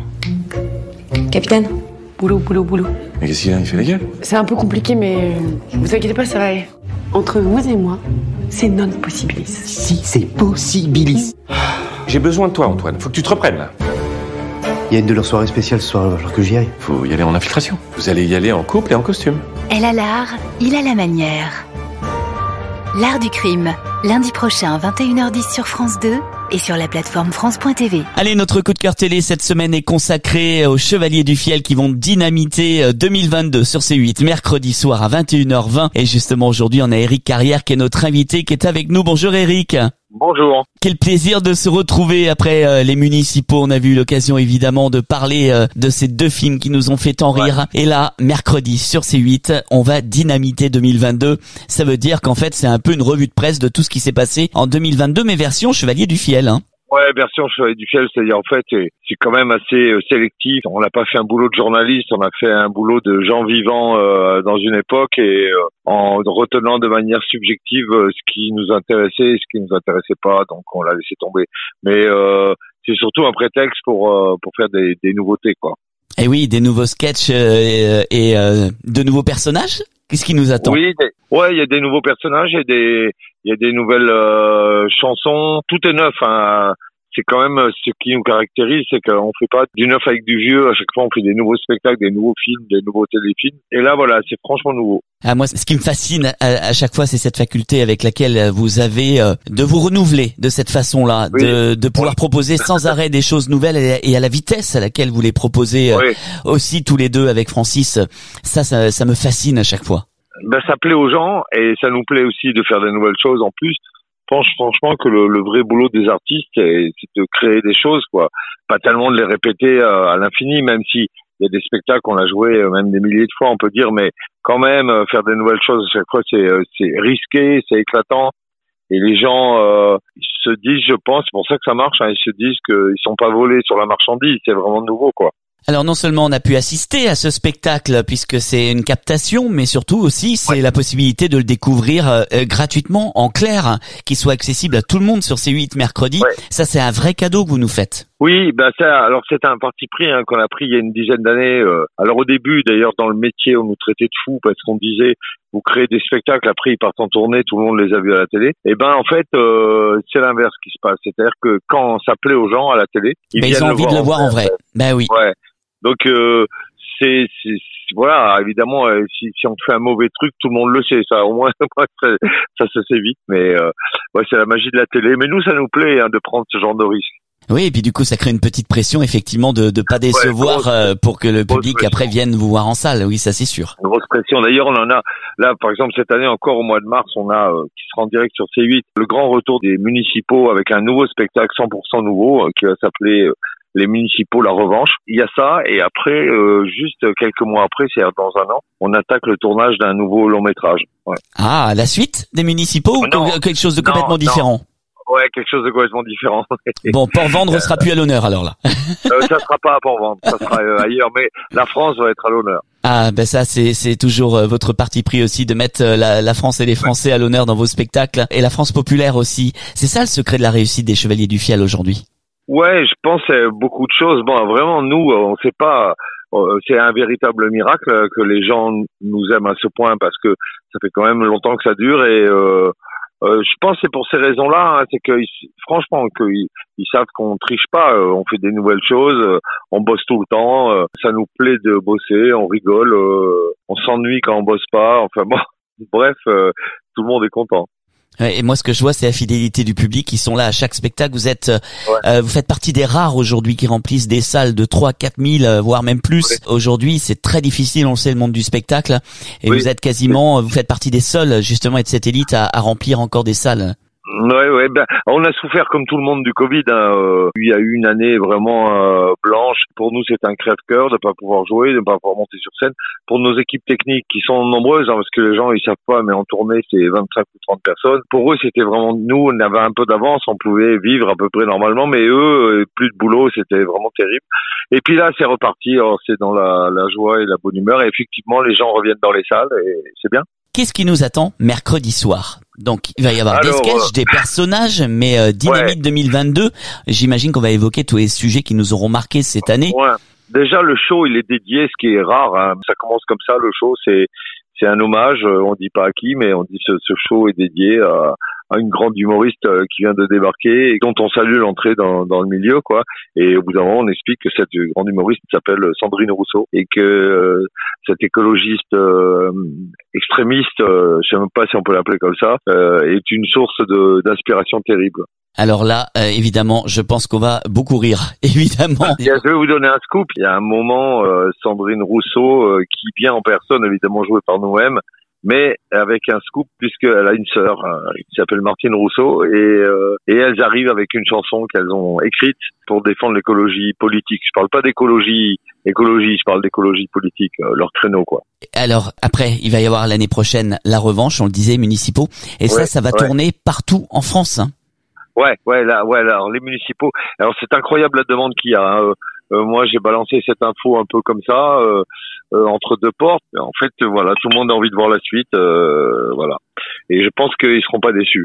Capitaine, boulot, boulot, boulot. Mais qu'est-ce qu'il a? Il fait la gueule? C'est un peu compliqué, mais vous inquiétez pas, ça va aller. Entre vous et moi, c'est non possibilis. Si, c'est possibilis. J'ai besoin de toi, Antoine. Faut que tu te reprennes, là. Il y a une de leurs soirées spéciales ce soir, il va falloir que j'y aille. Faut y aller en infiltration. Vous allez y aller en couple et en costume. Elle a l'art, il a la manière. L'art du crime. Lundi prochain à vingt et une heures dix sur France deux et sur la plateforme France point T V. Allez, notre coup de cœur télé cette semaine est consacré aux Chevaliers du Fiel qui vont dynamiter deux mille vingt-deux sur C huit, mercredi soir à vingt et une heures vingt. Et justement, aujourd'hui, on a Éric Carrière qui est notre invité, qui est avec nous. Bonjour Éric. Bonjour. Quel plaisir de se retrouver après euh, les municipaux. On a eu l'occasion évidemment de parler euh, de ces deux films qui nous ont fait tant rire. Ouais. Et là, mercredi sur C huit, on va dynamiter deux mille vingt-deux. Ça veut dire qu'en fait, c'est un peu une revue de presse de tout ce qui s'est passé en deux mille vingt-deux, mais version Chevalier du Fiel. Hein. Ouais, version Chevalier du Fiel, c'est-à-dire en fait, c'est, c'est quand même assez euh, sélectif. On n'a pas fait un boulot de journaliste, on a fait un boulot de gens vivants euh, dans une époque et euh, en retenant de manière subjective euh, ce qui nous intéressait et ce qui nous intéressait pas, donc on l'a laissé tomber. Mais euh, c'est surtout un prétexte pour euh, pour faire des, des nouveautés, quoi. Et oui, des nouveaux sketchs euh, et euh, de nouveaux personnages. Qu'est-ce qui nous attend? Oui, des, ouais, il y a des nouveaux personnages, il y a des, il y a des nouvelles euh, chansons. Tout est neuf. Hein. C'est quand même ce qui nous caractérise, c'est qu'on fait pas du neuf avec du vieux. À chaque fois, on fait des nouveaux spectacles, des nouveaux films, des nouveaux téléfilms. Et là, voilà, c'est franchement nouveau. Ah, moi, ce qui me fascine à, à chaque fois, c'est cette faculté avec laquelle vous avez euh, de vous renouveler de cette façon-là, oui. de, de pouvoir oui. proposer sans arrêt des choses nouvelles et, et à la vitesse à laquelle vous les proposez euh, oui. aussi tous les deux avec Francis. Ça, ça, ça me fascine à chaque fois. Ben, ça plaît aux gens et ça nous plaît aussi de faire des nouvelles choses en plus. Je pense franchement que le, le vrai boulot des artistes, c'est, c'est de créer des choses, quoi. Pas tellement de les répéter à, à l'infini, même si il y a des spectacles qu'on a joué même des milliers de fois, on peut dire, mais quand même faire des nouvelles choses à chaque fois, c'est, c'est risqué, c'est éclatant. Et les gens euh, ils se disent, je pense, c'est pour ça que ça marche, hein, ils se disent qu'ils sont pas volés sur la marchandise, c'est vraiment nouveau, quoi. Alors non seulement on a pu assister à ce spectacle puisque c'est une captation, mais surtout aussi c'est ouais. la possibilité de le découvrir euh, gratuitement en clair, hein, qu'il soit accessible à tout le monde sur C huit mercredi. Ouais. Ça c'est un vrai cadeau que vous nous faites. Oui, ben ça, alors c'est un parti pris hein, qu'on a pris il y a une dizaine d'années. Euh, alors au début, d'ailleurs, dans le métier, on nous traitait de fous parce qu'on disait vous créez des spectacles, après ils partent en tournée, tout le monde les a vus à la télé. Et ben en fait, euh, c'est l'inverse qui se passe. C'est-à-dire que quand ça plaît aux gens à la télé, ils, ben, viennent ils ont le envie voir de le voir en vrai. vrai. Ben oui. Ouais. Donc euh, c'est, c'est voilà, évidemment, euh, si, si on fait un mauvais truc, tout le monde le sait. Ça, au moins, ça, ça se sait vite. Mais euh, ouais, c'est la magie de la télé. Mais nous, ça nous plaît hein, de prendre ce genre de risque. Oui, et puis du coup, ça crée une petite pression, effectivement, de de pas décevoir ouais, euh, pour que le public après vienne vous voir en salle. Oui, ça c'est sûr. Une grosse pression. D'ailleurs, on en a là, par exemple, cette année encore au mois de mars, on a euh, qui sera en direct sur C huit le grand retour des municipaux avec un nouveau spectacle cent pour cent nouveau euh, qui va s'appeler euh, les municipaux, la revanche. Il y a ça, et après, euh, juste quelques mois après, c'est-à-dire dans un an, on attaque le tournage d'un nouveau long métrage. Ouais. Ah, la suite des municipaux non, ou quelque chose de complètement non, différent? Non. Ouais, quelque chose de complètement différent. Bon, Port-Vendre ne sera plus à l'honneur alors là. euh, ça sera pas à Port-Vendre, ça sera euh, ailleurs, mais la France va être à l'honneur. Ah ben ça c'est c'est toujours euh, votre parti pris aussi de mettre euh, la, la France et les Français à l'honneur dans vos spectacles et la France populaire aussi. C'est ça le secret de la réussite des Chevaliers du Fiel aujourd'hui? Ouais, je pense que beaucoup de choses. Bon, vraiment, nous, on sait pas. C'est un véritable miracle que les gens nous aiment à ce point parce que ça fait quand même longtemps que ça dure et euh, euh, je pense que c'est pour ces raisons-là. Hein, c'est que franchement, qu'ils ils savent qu'on triche pas. Euh, on fait des nouvelles choses, euh, on bosse tout le temps. Euh, ça nous plaît de bosser, on rigole, euh, on s'ennuie quand on bosse pas. Enfin bon, bref, euh, tout le monde est content. Et moi, ce que je vois, c'est la fidélité du public. Ils sont là à chaque spectacle. Vous êtes, ouais. euh, vous faites partie des rares aujourd'hui qui remplissent des salles de trois, quatre mille, voire même plus. Ouais. Aujourd'hui, c'est très difficile. On le sait, le monde du spectacle. Et oui. vous êtes quasiment, vous faites partie des seuls, justement, et de cette élite à, à remplir encore des salles. Ouais, ouais. Ben, on a souffert comme tout le monde du Covid. Hein. Euh, il y a eu une année vraiment euh, blanche. Pour nous, c'est un crève-cœur de pas pouvoir jouer, de pas pouvoir monter sur scène. Pour nos équipes techniques, qui sont nombreuses, hein, parce que les gens ils savent pas, mais en tournée c'est vingt-cinq ou trente personnes. Pour eux, c'était vraiment nous. On avait un peu d'avance, on pouvait vivre à peu près normalement, mais eux, plus de boulot, c'était vraiment terrible. Et puis là, c'est reparti. Alors, c'est dans la, la joie et la bonne humeur. Et effectivement, les gens reviennent dans les salles et c'est bien. Qu'est-ce qui nous attend mercredi soir? Donc, il va y avoir Alors, des sketchs, euh... des personnages, mais euh, Dynamite ouais. deux mille vingt-deux, j'imagine qu'on va évoquer tous les sujets qui nous auront marqués cette année. Ouais. Déjà, le show, il est dédié, ce qui est rare. Hein. Ça commence comme ça, le show, c'est c'est un hommage. On dit pas à qui, mais on dit ce, ce show est dédié à, une grande humoriste euh, qui vient de débarquer et dont on salue l'entrée dans, dans le milieu, quoi. Et au bout d'un moment, on explique que cette grande humoriste s'appelle Sandrine Rousseau et que euh, cette écologiste euh, extrémiste, euh, je sais même pas si on peut l'appeler comme ça, euh, est une source de, d'inspiration terrible. Alors là, euh, évidemment, je pense qu'on va beaucoup rire, évidemment. Et je vais vous donner un scoop. Il y a un moment, euh, Sandrine Rousseau, euh, qui vient en personne, évidemment jouée par nous-mêmes, mais avec un scoop puisqu'elle a une sœur euh, qui s'appelle Martine Rousseau et, euh, et elles arrivent avec une chanson qu'elles ont écrite pour défendre l'écologie politique. Je parle pas d'écologie, écologie, je parle d'écologie politique, euh, leur créneau, quoi. Alors après, il va y avoir l'année prochaine la revanche, on le disait, municipaux, et ouais, ça, ça va ouais. tourner partout en France. Hein. Ouais, ouais, là, ouais, là, alors les municipaux. Alors c'est incroyable la demande qu'il y a. Hein. Euh, moi, j'ai balancé cette info un peu comme ça, euh, euh, entre deux portes. En fait, euh, voilà, tout le monde a envie de voir la suite, euh, voilà. Et je pense qu'ils seront pas déçus.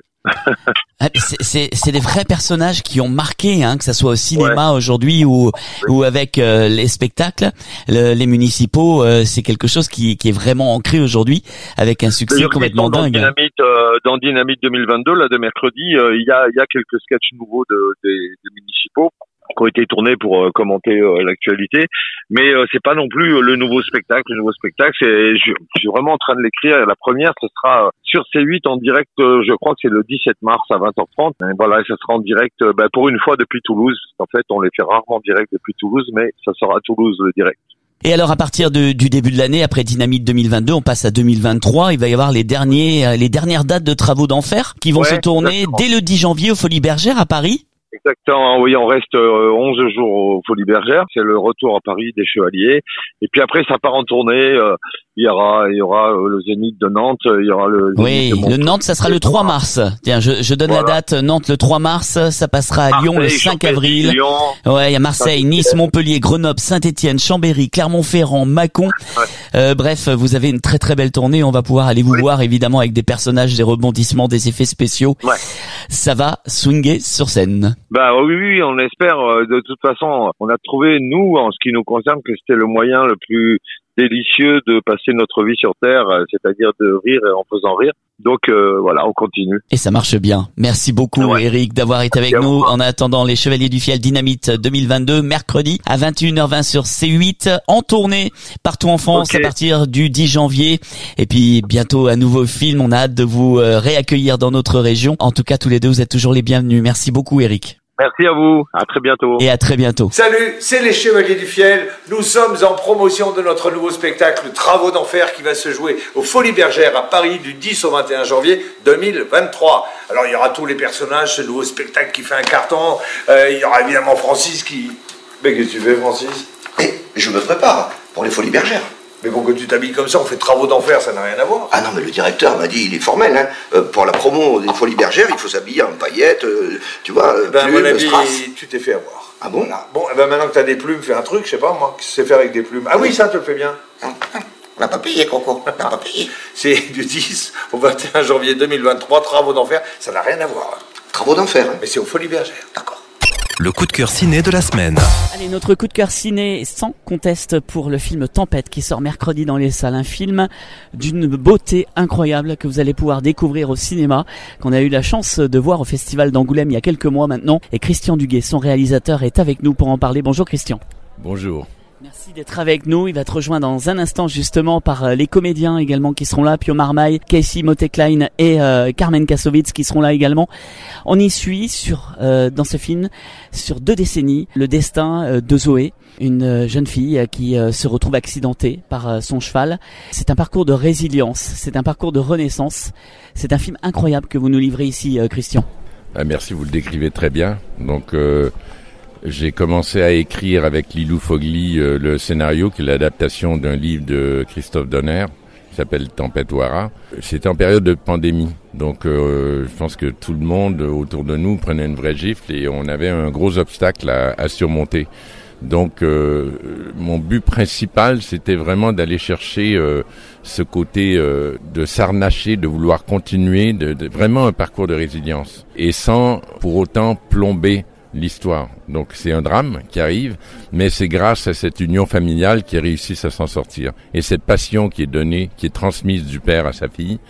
c'est, c'est, c'est des vrais personnages qui ont marqué, hein, que ça soit au cinéma ouais. aujourd'hui ou, oui. ou avec euh, les spectacles. Le, les municipaux, euh, c'est quelque chose qui, qui est vraiment ancré aujourd'hui, avec un succès complètement dans dingue. Dynamite, euh, dans Dynamite deux mille vingt-deux, là, de mercredi, euh, il y a, il y a quelques sketchs nouveaux de, des, des municipaux qui ont été tournés pour euh, commenter euh, l'actualité, mais euh, c'est pas non plus euh, le nouveau spectacle. Le nouveau spectacle, c'est, je, je suis vraiment en train de l'écrire. La première, ce sera euh, sur C huit en direct. Euh, je crois que c'est le dix-sept mars à vingt heures trente. Et voilà, ça sera en direct. Euh, bah, pour une fois depuis Toulouse. En fait, on les fait rarement en direct depuis Toulouse, mais ça sera à Toulouse le direct. Et alors, à partir de, du début de l'année, après Dynamite deux mille vingt-deux, on passe à deux mille vingt-trois. Il va y avoir les derniers, euh, les dernières dates de Travaux d'Enfer qui vont ouais, se tourner exactement. Dès le dix janvier au Folies Bergères à Paris. Exactement, oui, on reste euh, onze jours au Folies Bergères, c'est le retour à Paris des Chevaliers, et puis après ça part en tournée, euh, il y aura il y aura euh, le Zénith de Nantes, il y aura le Oui, Zénith de le Nantes, ça sera le trois mars. Tiens, je, je donne voilà. la date, Nantes le trois mars, ça passera à Marseille, Lyon le cinq avril. Lyon, ouais, il y a Marseille, Nice, Montpellier, Grenoble, Saint-Étienne, Chambéry, Clermont-Ferrand, Mâcon. Ouais. Euh, bref, vous avez une très très belle tournée, on va pouvoir aller vous oui. voir évidemment avec des personnages, des rebondissements, des effets spéciaux. Ouais. Ça va swinguer sur scène. Bah oui oui, on espère. De toute façon, on a trouvé, nous, en ce qui nous concerne, que c'était le moyen le plus délicieux de passer notre vie sur Terre, c'est-à-dire de rire en faisant rire. Donc euh, voilà, on continue. Et ça marche bien. Merci beaucoup ouais. Eric d'avoir été avec Merci nous. En attendant les Chevaliers du Fiel Dynamite deux mille vingt-deux, mercredi à vingt et une heures vingt sur C huit, en tournée partout en France okay. à partir du dix janvier. Et puis bientôt un nouveau film. On a hâte de vous euh, réaccueillir dans notre région. En tout cas, tous les deux, vous êtes toujours les bienvenus. Merci beaucoup Eric. Merci à vous, à très bientôt. Et à très bientôt. Salut, c'est les Chevaliers du Fiel. Nous sommes en promotion de notre nouveau spectacle Travaux d'Enfer qui va se jouer aux Folies Bergères à Paris du dix au vingt et un janvier deux mille vingt-trois. Alors il y aura tous les personnages, ce nouveau spectacle qui fait un carton. Euh, il y aura évidemment Francis qui... Mais qu'est-ce que tu fais Francis ? Et je me prépare pour les Folies Bergères. Mais bon, que tu t'habilles comme ça, on fait Travaux d'Enfer, ça n'a rien à voir. Ah non, mais le directeur m'a dit, il est formel, hein. Euh, pour la promo des Folies Bergères, il faut s'habiller en paillettes, euh, tu vois, euh, ben, plumes, à mon avis, strass. Tu t'es fait avoir. Ah bon ? Voilà. Bon, et ben maintenant que t'as des plumes, fais un truc, je sais pas moi, qu'est-ce que c'est faire avec des plumes ? Ah oui, ça, tu le fais bien. On n'a pas payé, Coco, on n'a pas payé. C'est du dix au vingt et un janvier deux mille vingt-trois, Travaux d'Enfer, ça n'a rien à voir. Travaux d'Enfer, hein. Mais c'est aux Folies Bergères. D'accord. Le coup de cœur ciné de la semaine. Allez, notre coup de cœur ciné sans conteste pour le film Tempête qui sort mercredi dans les salles. Un film d'une beauté incroyable que vous allez pouvoir découvrir au cinéma, qu'on a eu la chance de voir au Festival d'Angoulême il y a quelques mois maintenant. Et Christian Duguay, son réalisateur, est avec nous pour en parler. Bonjour Christian. Bonjour. Merci d'être avec nous. Il va te rejoindre dans un instant justement par les comédiens également qui seront là, Pio Marmaille, Casey Motte-Klein et euh, Carmen Kassovitz qui seront là également. On y suit sur euh, dans ce film sur deux décennies le destin euh, de Zoé, une euh, jeune fille euh, qui euh, se retrouve accidentée par euh, son cheval. C'est un parcours de résilience, c'est un parcours de renaissance. C'est un film incroyable que vous nous livrez ici, euh, Christian. Ah, merci, vous le décrivez très bien. Donc euh... J'ai commencé à écrire avec Lilou Fogli euh, le scénario, qui est l'adaptation d'un livre de Christophe Donner, qui s'appelle Tempête Ouara. C'était en période de pandémie, donc euh, je pense que tout le monde autour de nous prenait une vraie gifle et on avait un gros obstacle à, à surmonter. Donc euh, mon but principal, c'était vraiment d'aller chercher euh, ce côté euh, de s'harnacher, de vouloir continuer, de, de vraiment un parcours de résilience, et sans pour autant plomber l'histoire. Donc c'est un drame qui arrive, mais c'est grâce à cette union familiale qu'ils réussissent à s'en sortir. Et cette passion qui est donnée, qui est transmise du père à sa fille,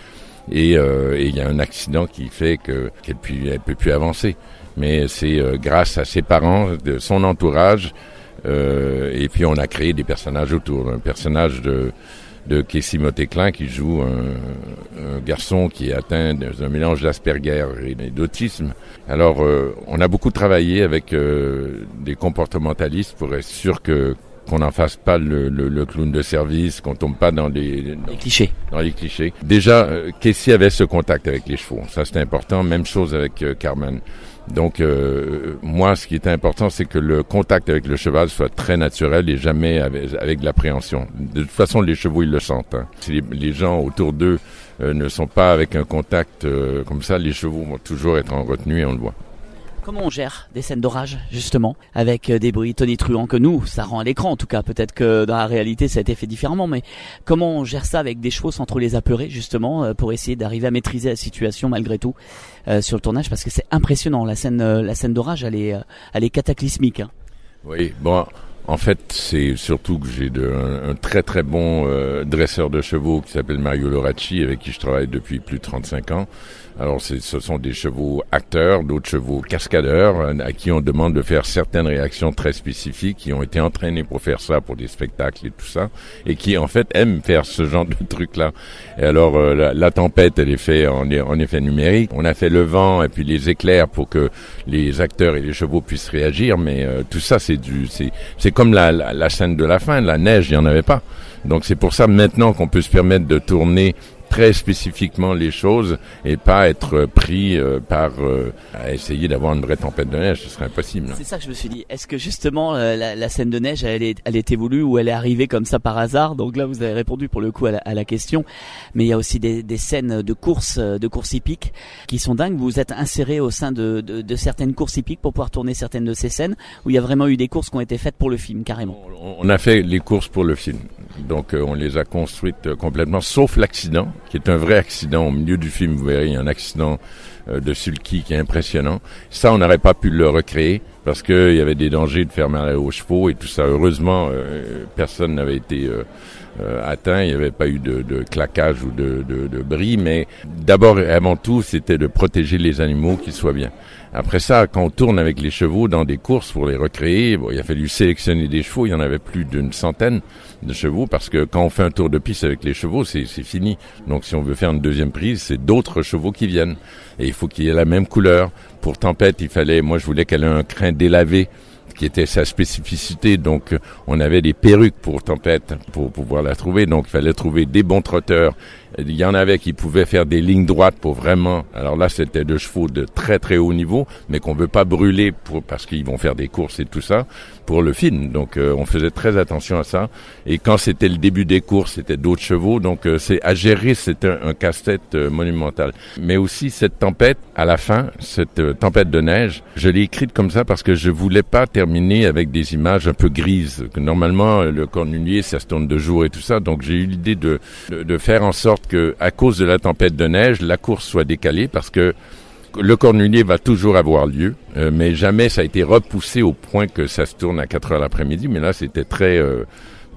et euh, et il y a un accident qui fait que qu'elle ne elle peut plus avancer. Mais c'est euh, grâce à ses parents, de son entourage, euh, et puis on a créé des personnages autour. Un personnage de de Casey Motéclin qui joue un, un garçon qui est atteint d'un mélange d'Asperger et d'autisme. Alors, euh, on a beaucoup travaillé avec euh, des comportementalistes pour être sûr que qu'on n'en fasse pas le, le, le clown de service, qu'on tombe pas dans les, dans les clichés. Dans les clichés. Déjà, euh, Casey avait ce contact avec les chevaux. Ça, c'était important. Même chose avec euh, Carmen. Donc, euh, moi, ce qui était important, c'est que le contact avec le cheval soit très naturel et jamais avec, avec de l'appréhension. De toute façon, les chevaux, ils le sentent. Hein. Si les, les gens autour d'eux euh, ne sont pas avec un contact euh, comme ça, les chevaux vont toujours être en retenue et on le voit. Comment on gère des scènes d'orage, justement, avec des bruits tonitruants que nous, ça rend à l'écran en tout cas, peut-être que dans la réalité ça a été fait différemment, mais comment on gère ça avec des chevaux sans trop les apeurer, justement, pour essayer d'arriver à maîtriser la situation malgré tout euh, sur le tournage, parce que c'est impressionnant, la scène, euh, la scène d'orage, elle est, euh, elle est cataclysmique. Hein. Oui, bon... En fait, c'est surtout que j'ai de, un, un très très bon euh, dresseur de chevaux qui s'appelle Mario Loracci, avec qui je travaille depuis plus de trente-cinq ans. Alors, c'est, ce sont des chevaux acteurs, d'autres chevaux cascadeurs, à qui on demande de faire certaines réactions très spécifiques, qui ont été entraînés pour faire ça, pour des spectacles et tout ça, et qui en fait aiment faire ce genre de trucs-là. Et alors, euh, la, la tempête, elle est faite en, en effet numérique. On a fait le vent et puis les éclairs pour que les acteurs et les chevaux puissent réagir, mais euh, tout ça, c'est du, c'est, c'est comme la, la, la scène de la fin, la neige, il n'y en avait pas. Donc c'est pour ça maintenant qu'on peut se permettre de tourner très spécifiquement les choses et pas être pris euh, par euh, à essayer d'avoir une vraie tempête de neige, ce serait impossible. C'est ça que je me suis dit. Est-ce que justement euh, la, la scène de neige, elle est, elle était voulue ou elle est arrivée comme ça par hasard? Donc là, vous avez répondu pour le coup à la, à la question. Mais il y a aussi des, des scènes de courses, de courses hippiques qui sont dingues. Vous êtes inséré au sein de, de, de certaines courses hippiques pour pouvoir tourner certaines de ces scènes où il y a vraiment eu des courses qui ont été faites pour le film, carrément. On a fait les courses pour le film. Donc euh, on les a construites euh, complètement, sauf l'accident, qui est un vrai accident. Au milieu du film, vous verrez, il y a un accident euh, de sulky qui est impressionnant. Ça, on n'aurait pas pu le recréer parce qu'il y avait des dangers de faire mal aux chevaux et tout ça. Heureusement, euh, personne n'avait été euh, euh, atteint, il n'y avait pas eu de, de claquage ou de, de, de bris, mais d'abord et avant tout, c'était de protéger les animaux, qu'ils soient bien. Après ça, quand on tourne avec les chevaux dans des courses pour les recréer, bon, il a fallu sélectionner des chevaux. Il y en avait plus d'une centaine de chevaux parce que quand on fait un tour de piste avec les chevaux, c'est, c'est fini. Donc si on veut faire une deuxième prise, c'est d'autres chevaux qui viennent. Et il faut qu'il y ait la même couleur. Pour Tempête, il fallait, moi je voulais qu'elle ait un crin délavé, qui était sa spécificité. Donc on avait des perruques pour Tempête pour pouvoir la trouver. Donc il fallait trouver des bons trotteurs. Il y en avait qui pouvaient faire des lignes droites pour vraiment... Alors là, c'était de chevaux de très très haut niveau, mais qu'on veut pas brûler pour parce qu'ils vont faire des courses et tout ça pour le film. Donc euh, on faisait très attention à ça. Et quand c'était le début des courses, c'était d'autres chevaux. Donc euh, c'est à gérer, c'était un, un casse-tête euh, monumental. Mais aussi cette tempête, à la fin, cette euh, tempête de neige, je l'ai écrite comme ça parce que je voulais pas terminer avec des images un peu grises. Normalement, le cornulier, ça se tourne de jour et tout ça. Donc j'ai eu l'idée de, de, de faire en sorte que, à cause de la tempête de neige, la course soit décalée parce que le cornulier va toujours avoir lieu, euh, mais jamais ça a été repoussé au point que ça se tourne à quatre heures l'après-midi. Mais là, c'était très euh,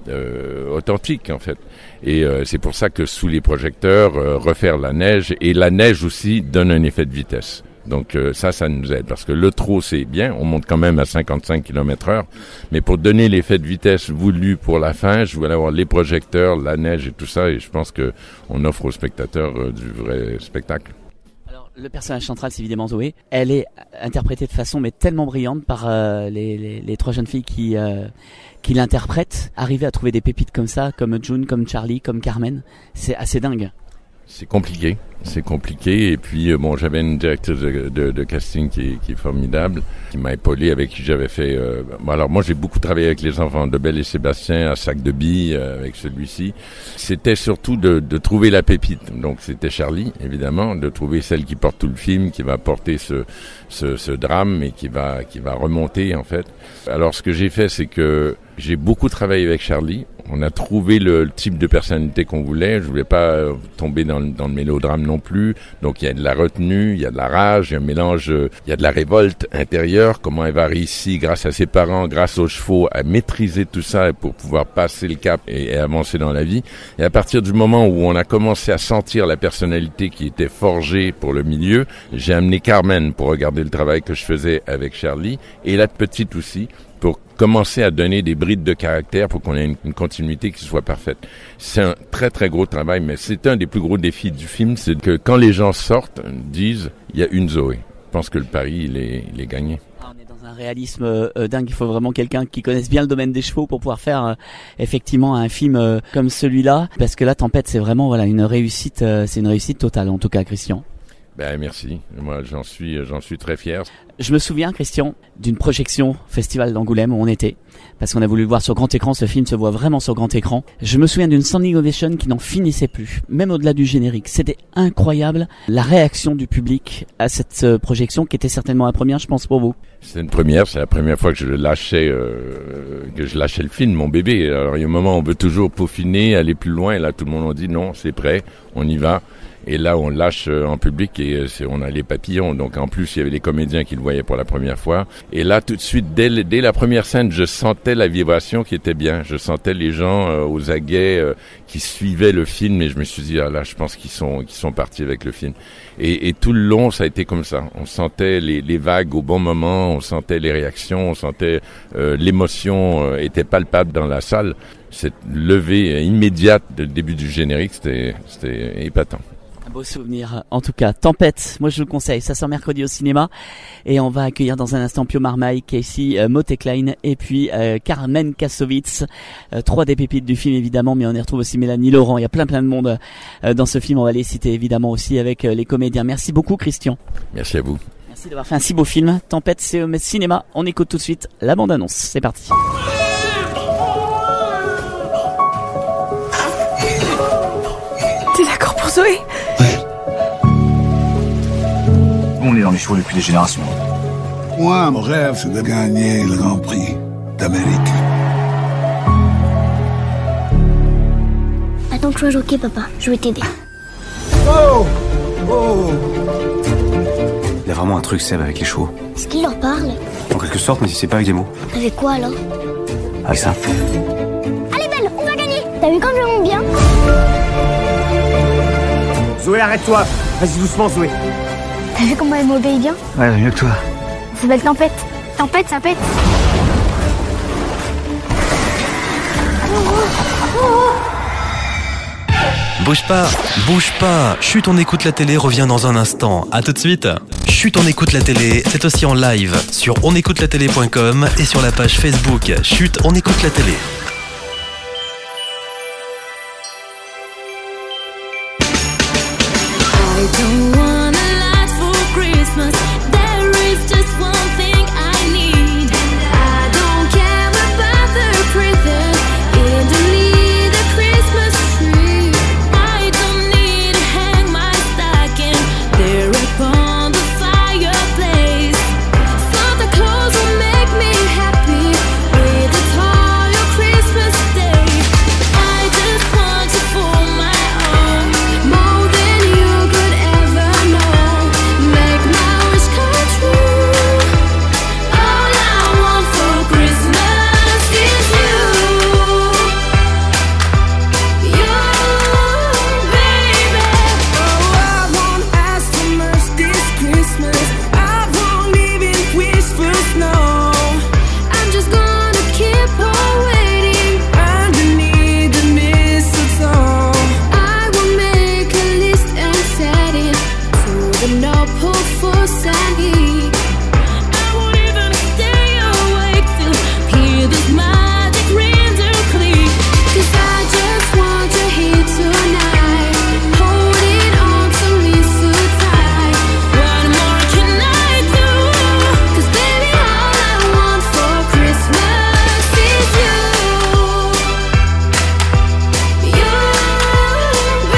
euh, authentique en fait. Et euh, c'est pour ça que sous les projecteurs, euh, refaire la neige et la neige aussi donne un effet de vitesse. Donc euh, ça, ça nous aide parce que le trot c'est bien, on monte quand même à cinquante-cinq kilomètres heure, mais pour donner l'effet de vitesse voulu pour la fin, je voulais avoir les projecteurs, la neige et tout ça, et je pense que on offre aux spectateurs euh, du vrai spectacle. Alors le personnage central, c'est évidemment Zoé. Elle est interprétée de façon mais tellement brillante par euh, les, les, les trois jeunes filles qui euh, qui l'interprètent. Arriver à trouver des pépites comme ça, comme June, comme Charlie, comme Carmen, c'est assez dingue. C'est compliqué, c'est compliqué. Et puis bon, j'avais une directrice de, de, de casting qui est, qui est formidable, qui m'a épaulé, avec qui j'avais fait. Euh, bon, alors moi, j'ai beaucoup travaillé avec les enfants de Belle et Sébastien à Sac de Billes, euh, avec celui-ci. C'était surtout de, de trouver la pépite. Donc c'était Charlie, évidemment, de trouver celle qui porte tout le film, qui va porter ce, ce, ce drame et qui va, qui va remonter en fait. Alors ce que j'ai fait, c'est que J'ai beaucoup travaillé avec Charlie. On a trouvé le, le type de personnalité qu'on voulait. Je voulais pas euh, tomber dans, dans le mélodrame non plus. Donc il y a de la retenue, il y a de la rage, il y a un mélange, euh, il y a de la révolte intérieure. Comment elle va réussir, grâce à ses parents, grâce aux chevaux, à maîtriser tout ça pour pouvoir passer le cap et, et avancer dans la vie. Et à partir du moment où on a commencé à sentir la personnalité qui était forgée pour le milieu, j'ai amené Carmen pour regarder le travail que je faisais avec Charlie et la petite aussi, pour commencer à donner des brides de caractère pour qu'on ait une, une continuité qui soit parfaite. C'est un très très gros travail, mais c'est un des plus gros défis du film, c'est que quand les gens sortent, disent il y a une Zoé. Je pense que le pari il est, il est gagné. Ah, on est dans un réalisme euh, dingue. Il faut vraiment quelqu'un qui connaisse bien le domaine des chevaux pour pouvoir faire euh, effectivement un film euh, comme celui-là, parce que là, Tempête, c'est vraiment voilà une réussite, euh, c'est une réussite totale en tout cas, Christian. Ben merci, moi j'en suis j'en suis très fier. Je me souviens, Christian, d'une projection Festival d'Angoulême où on était, parce qu'on a voulu le voir sur grand écran, ce film se voit vraiment sur grand écran. Je me souviens d'une standing ovation qui n'en finissait plus, même au-delà du générique. C'était incroyable, la réaction du public à cette projection qui était certainement la première, je pense, pour vous. C'est une première, c'est la première fois que je le lâchais, euh, que je lâchais le film, mon bébé. Alors il y a un moment où on veut toujours peaufiner, aller plus loin, et là tout le monde a dit non, c'est prêt, on y va. Et là, on lâche en public et c'est, on a les papillons. Donc, en plus, il y avait les comédiens qui le voyaient pour la première fois. Et là, tout de suite, dès, dès la première scène, je sentais la vibration qui était bien. Je sentais les gens euh, aux aguets euh, qui suivaient le film. Et je me suis dit, ah là, je pense qu'ils sont, qu'ils sont partis avec le film. Et, et tout le long, ça a été comme ça. On sentait les, les vagues au bon moment. On sentait les réactions. On sentait euh, l'émotion euh, était palpable dans la salle. Cette levée immédiate du début du générique, c'était, c'était épatant. Un beau souvenir. En tout cas, Tempête, moi je le conseille, ça sort mercredi au cinéma et on va accueillir dans un instant Pio Marmaille, Casey euh, Motte-Klein et puis euh, Carmen Kassovitz, euh, trois des pépites du film évidemment, mais on y retrouve aussi Mélanie Laurent. Il y a plein plein de monde euh, dans ce film, on va les citer évidemment aussi avec euh, les comédiens. Merci beaucoup Christian. Merci à vous. Merci d'avoir fait un si beau film. Tempête, c'est au cinéma. On écoute tout de suite la bande-annonce. C'est parti. T'es d'accord pour Zoé? On est dans les chevaux depuis des générations. Moi, mon rêve, c'est de gagner le Grand Prix d'Amérique. Attends que je sois jockey, papa. Je vais t'aider. Oh! Oh! Il y a vraiment un truc, Seb, avec les chevaux. Est-ce qu'il leur parle? En quelque sorte, mais si c'est pas avec des mots. Avec quoi, alors? Avec ça. Allez, Belle, on va gagner! T'as vu comme je monte bien? Zoé, arrête-toi! Vas-y doucement, Zoé. T'as vu comment elle m'obéit bien? Ouais, mieux que toi. Ça s'appelle Tempête. Tempête, ça pète. Bouge pas, bouge pas. Chut, on écoute la télé revient dans un instant. À tout de suite. Chut, on écoute la télé, c'est aussi en live sur on écoute la télé point com et sur la page Facebook Chut, on écoute la télé.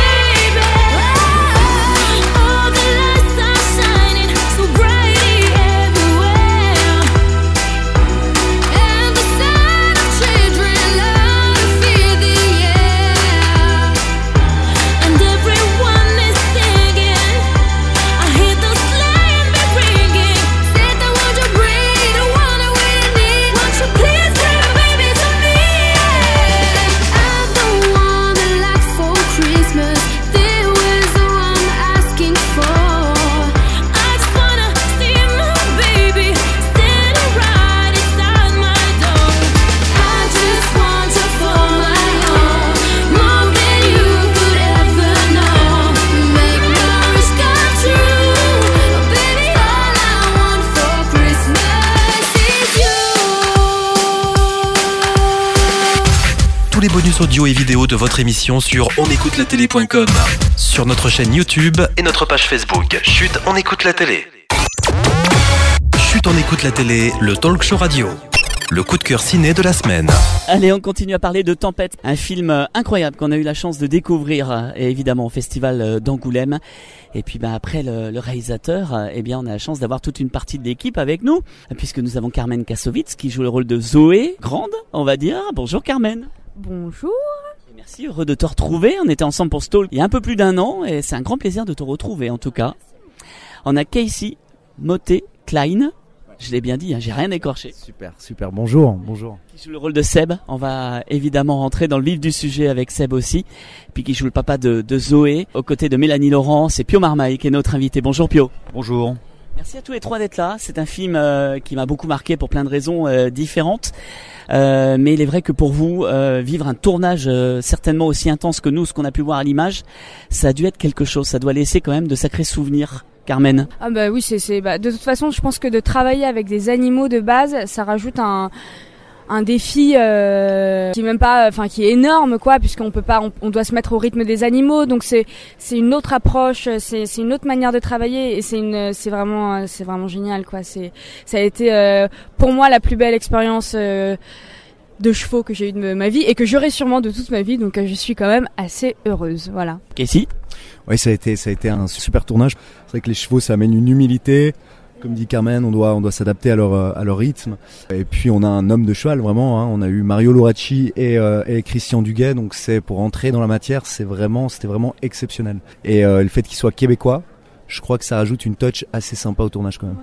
Yeah. bonus audio et vidéo de votre émission sur on écoute la télé point com, sur notre chaîne YouTube et notre page Facebook. Chut, on écoute la télé. Chut, on écoute la télé, le talk show radio. Le coup de cœur ciné de la semaine. Allez, on continue à parler de Tempête, un film incroyable qu'on a eu la chance de découvrir, et évidemment au festival d'Angoulême. Et puis bah, après le, le réalisateur, eh bien on a la chance d'avoir toute une partie de l'équipe avec nous, puisque nous avons Carmen Kassovitz qui joue le rôle de Zoé, grande, on va dire. Bonjour Carmen. Bonjour. Et merci, heureux de te retrouver. On était ensemble pour Stalk il y a un peu plus d'un an, et c'est un grand plaisir de te retrouver en tout cas. On a Casey Moté Klein. Je l'ai bien dit, hein, j'ai rien écorché. Super, super. Bonjour, bonjour. Qui joue le rôle de Seb. On va évidemment rentrer dans le vif du sujet avec Seb aussi. Puis qui joue le papa de, de Zoé. Aux côtés de Mélanie Laurent, c'est Pio Marmaille qui est notre invité. Bonjour Pio. Bonjour. Merci à tous les trois d'être là. C'est un film euh, qui m'a beaucoup marqué pour plein de raisons euh, différentes. Euh, mais il est vrai que pour vous, euh, vivre un tournage euh, certainement aussi intense que nous, ce qu'on a pu voir à l'image, ça a dû être quelque chose. Ça doit laisser quand même de sacrés souvenirs. Carmen. Ah bah oui, c'est c'est bah de toute façon, je pense que de travailler avec des animaux de base, ça rajoute un un défi euh, qui est même pas enfin qui est énorme quoi, puisqu'on peut pas on, on doit se mettre au rythme des animaux, donc c'est c'est une autre approche, c'est c'est une autre manière de travailler, et c'est une c'est vraiment c'est vraiment génial quoi. C'est ça a été euh, pour moi la plus belle expérience euh, de chevaux que j'ai eu de ma vie et que j'aurai sûrement de toute ma vie, donc euh, je suis quand même assez heureuse, voilà. Casey. Oui, ça a été ça a été un super tournage. C'est vrai que les chevaux, ça amène une humilité. Comme dit Carmen, on doit on doit s'adapter à leur à leur rythme. Et puis on a un homme de cheval vraiment. Hein. On a eu Mario Loracci et, euh, et Christian Duguay. Donc c'est pour entrer dans la matière, c'est vraiment c'était vraiment exceptionnel. Et euh, le fait qu'il soit québécois, je crois que ça rajoute une touch assez sympa au tournage quand même.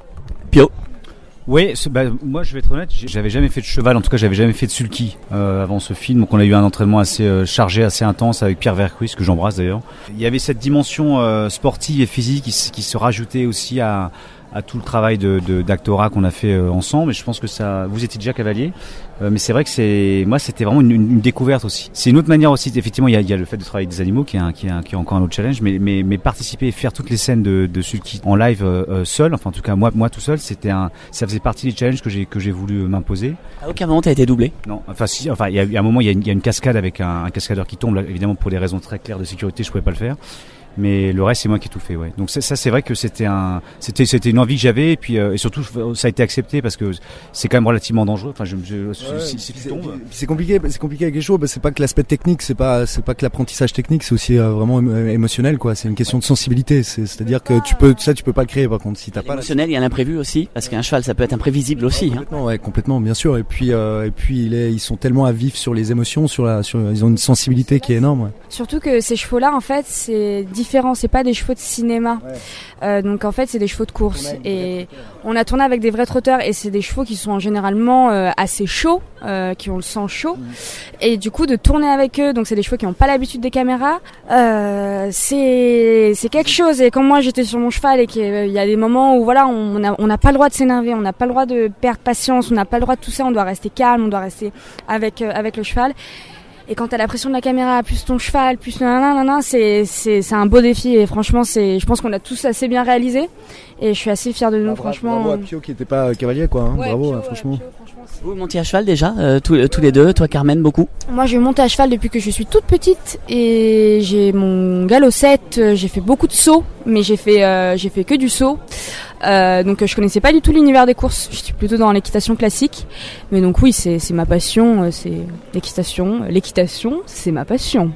Pio. Oui, bah, moi je vais être honnête, j'avais jamais fait de cheval, en tout cas j'avais jamais fait de sulky euh, avant ce film, donc on a eu un entraînement assez euh, chargé, assez intense avec Pierre Vercruis, que j'embrasse d'ailleurs. Il y avait cette dimension euh, sportive et physique qui, qui se rajoutait aussi à, à tout le travail de, de, d'actorat qu'on a fait euh, ensemble, et je pense que ça, vous étiez déjà cavalier, euh, mais c'est vrai que c'est, moi c'était vraiment une, une, une découverte aussi. C'est une autre manière aussi, effectivement il y a, il y a le fait de travailler avec des animaux qui est, un, qui est, un, qui est encore un autre challenge, mais, mais, mais participer et faire toutes les scènes de, de sulky en live euh, seul, enfin en tout cas moi, moi tout seul, c'était un, ça faisait partie des challenges que j'ai que j'ai voulu m'imposer. À aucun moment t'as été doublé? Non, enfin si, enfin il y a, il y a un moment il y a une, il y a une cascade avec un, un cascadeur qui tombe, là, évidemment pour des raisons très claires de sécurité je pouvais pas le faire. Mais le reste c'est moi qui ai tout fait, ouais. Donc ça, ça c'est vrai que c'était un, c'était c'était une envie que j'avais, et puis euh, et surtout ça a été accepté parce que c'est quand même relativement dangereux. Enfin, je, je, ouais, si, si tu tombes. C'est compliqué, c'est compliqué avec les chevaux. Bah, c'est pas que l'aspect technique, c'est pas c'est pas que l'apprentissage technique, c'est aussi euh, vraiment émotionnel quoi. C'est une question de sensibilité. C'est, c'est-à-dire que tu peux ça tu peux pas le créer par contre si t'as pas. Émotionnel, il y a l'imprévu aussi, parce qu'un cheval ça peut être imprévisible aussi. Ouais, complètement, hein. Ouais, complètement, bien sûr. Et puis euh, et puis il est, ils sont tellement à vif sur les émotions, sur la, sur ils ont une sensibilité qui est énorme. Ouais. Surtout que ces chevaux-là en fait c'est différent, c'est pas des chevaux de cinéma. Ouais. Euh, donc en fait c'est des chevaux de course, et on a tourné avec des vrais trotteurs, et c'est des chevaux qui sont généralement euh, assez chauds, euh, qui ont le sang chaud, mmh. Et du coup de tourner avec eux, donc c'est des chevaux qui n'ont pas l'habitude des caméras, euh, c'est c'est quelque chose. Et quand moi j'étais sur mon cheval et qu'il y a des moments où voilà on a, on n'a pas le droit de s'énerver, on n'a pas le droit de perdre patience, on n'a pas le droit de tout ça, on doit rester calme, on doit rester avec euh, avec le cheval. Et quand t'as la pression de la caméra, plus ton cheval, plus nanana, c'est c'est c'est un beau défi, et franchement c'est, je pense qu'on a tous assez bien réalisé, et je suis assez fière de nous, ah, franchement. Bravo à Pio qui était pas cavalier quoi, hein. Ouais, bravo, Pio, hein, franchement. Ouais, Pio, franchement vous montiez à cheval déjà, euh, tous tous les deux, toi Carmen beaucoup? Moi j'ai monté à cheval depuis que je suis toute petite, et j'ai mon galop sept, j'ai fait beaucoup de sauts, mais j'ai fait euh, j'ai fait que du saut. Euh, donc je connaissais pas du tout l'univers des courses, je suis plutôt dans l'équitation classique, mais donc oui c'est c'est ma passion, c'est l'équitation, l'équitation c'est ma passion.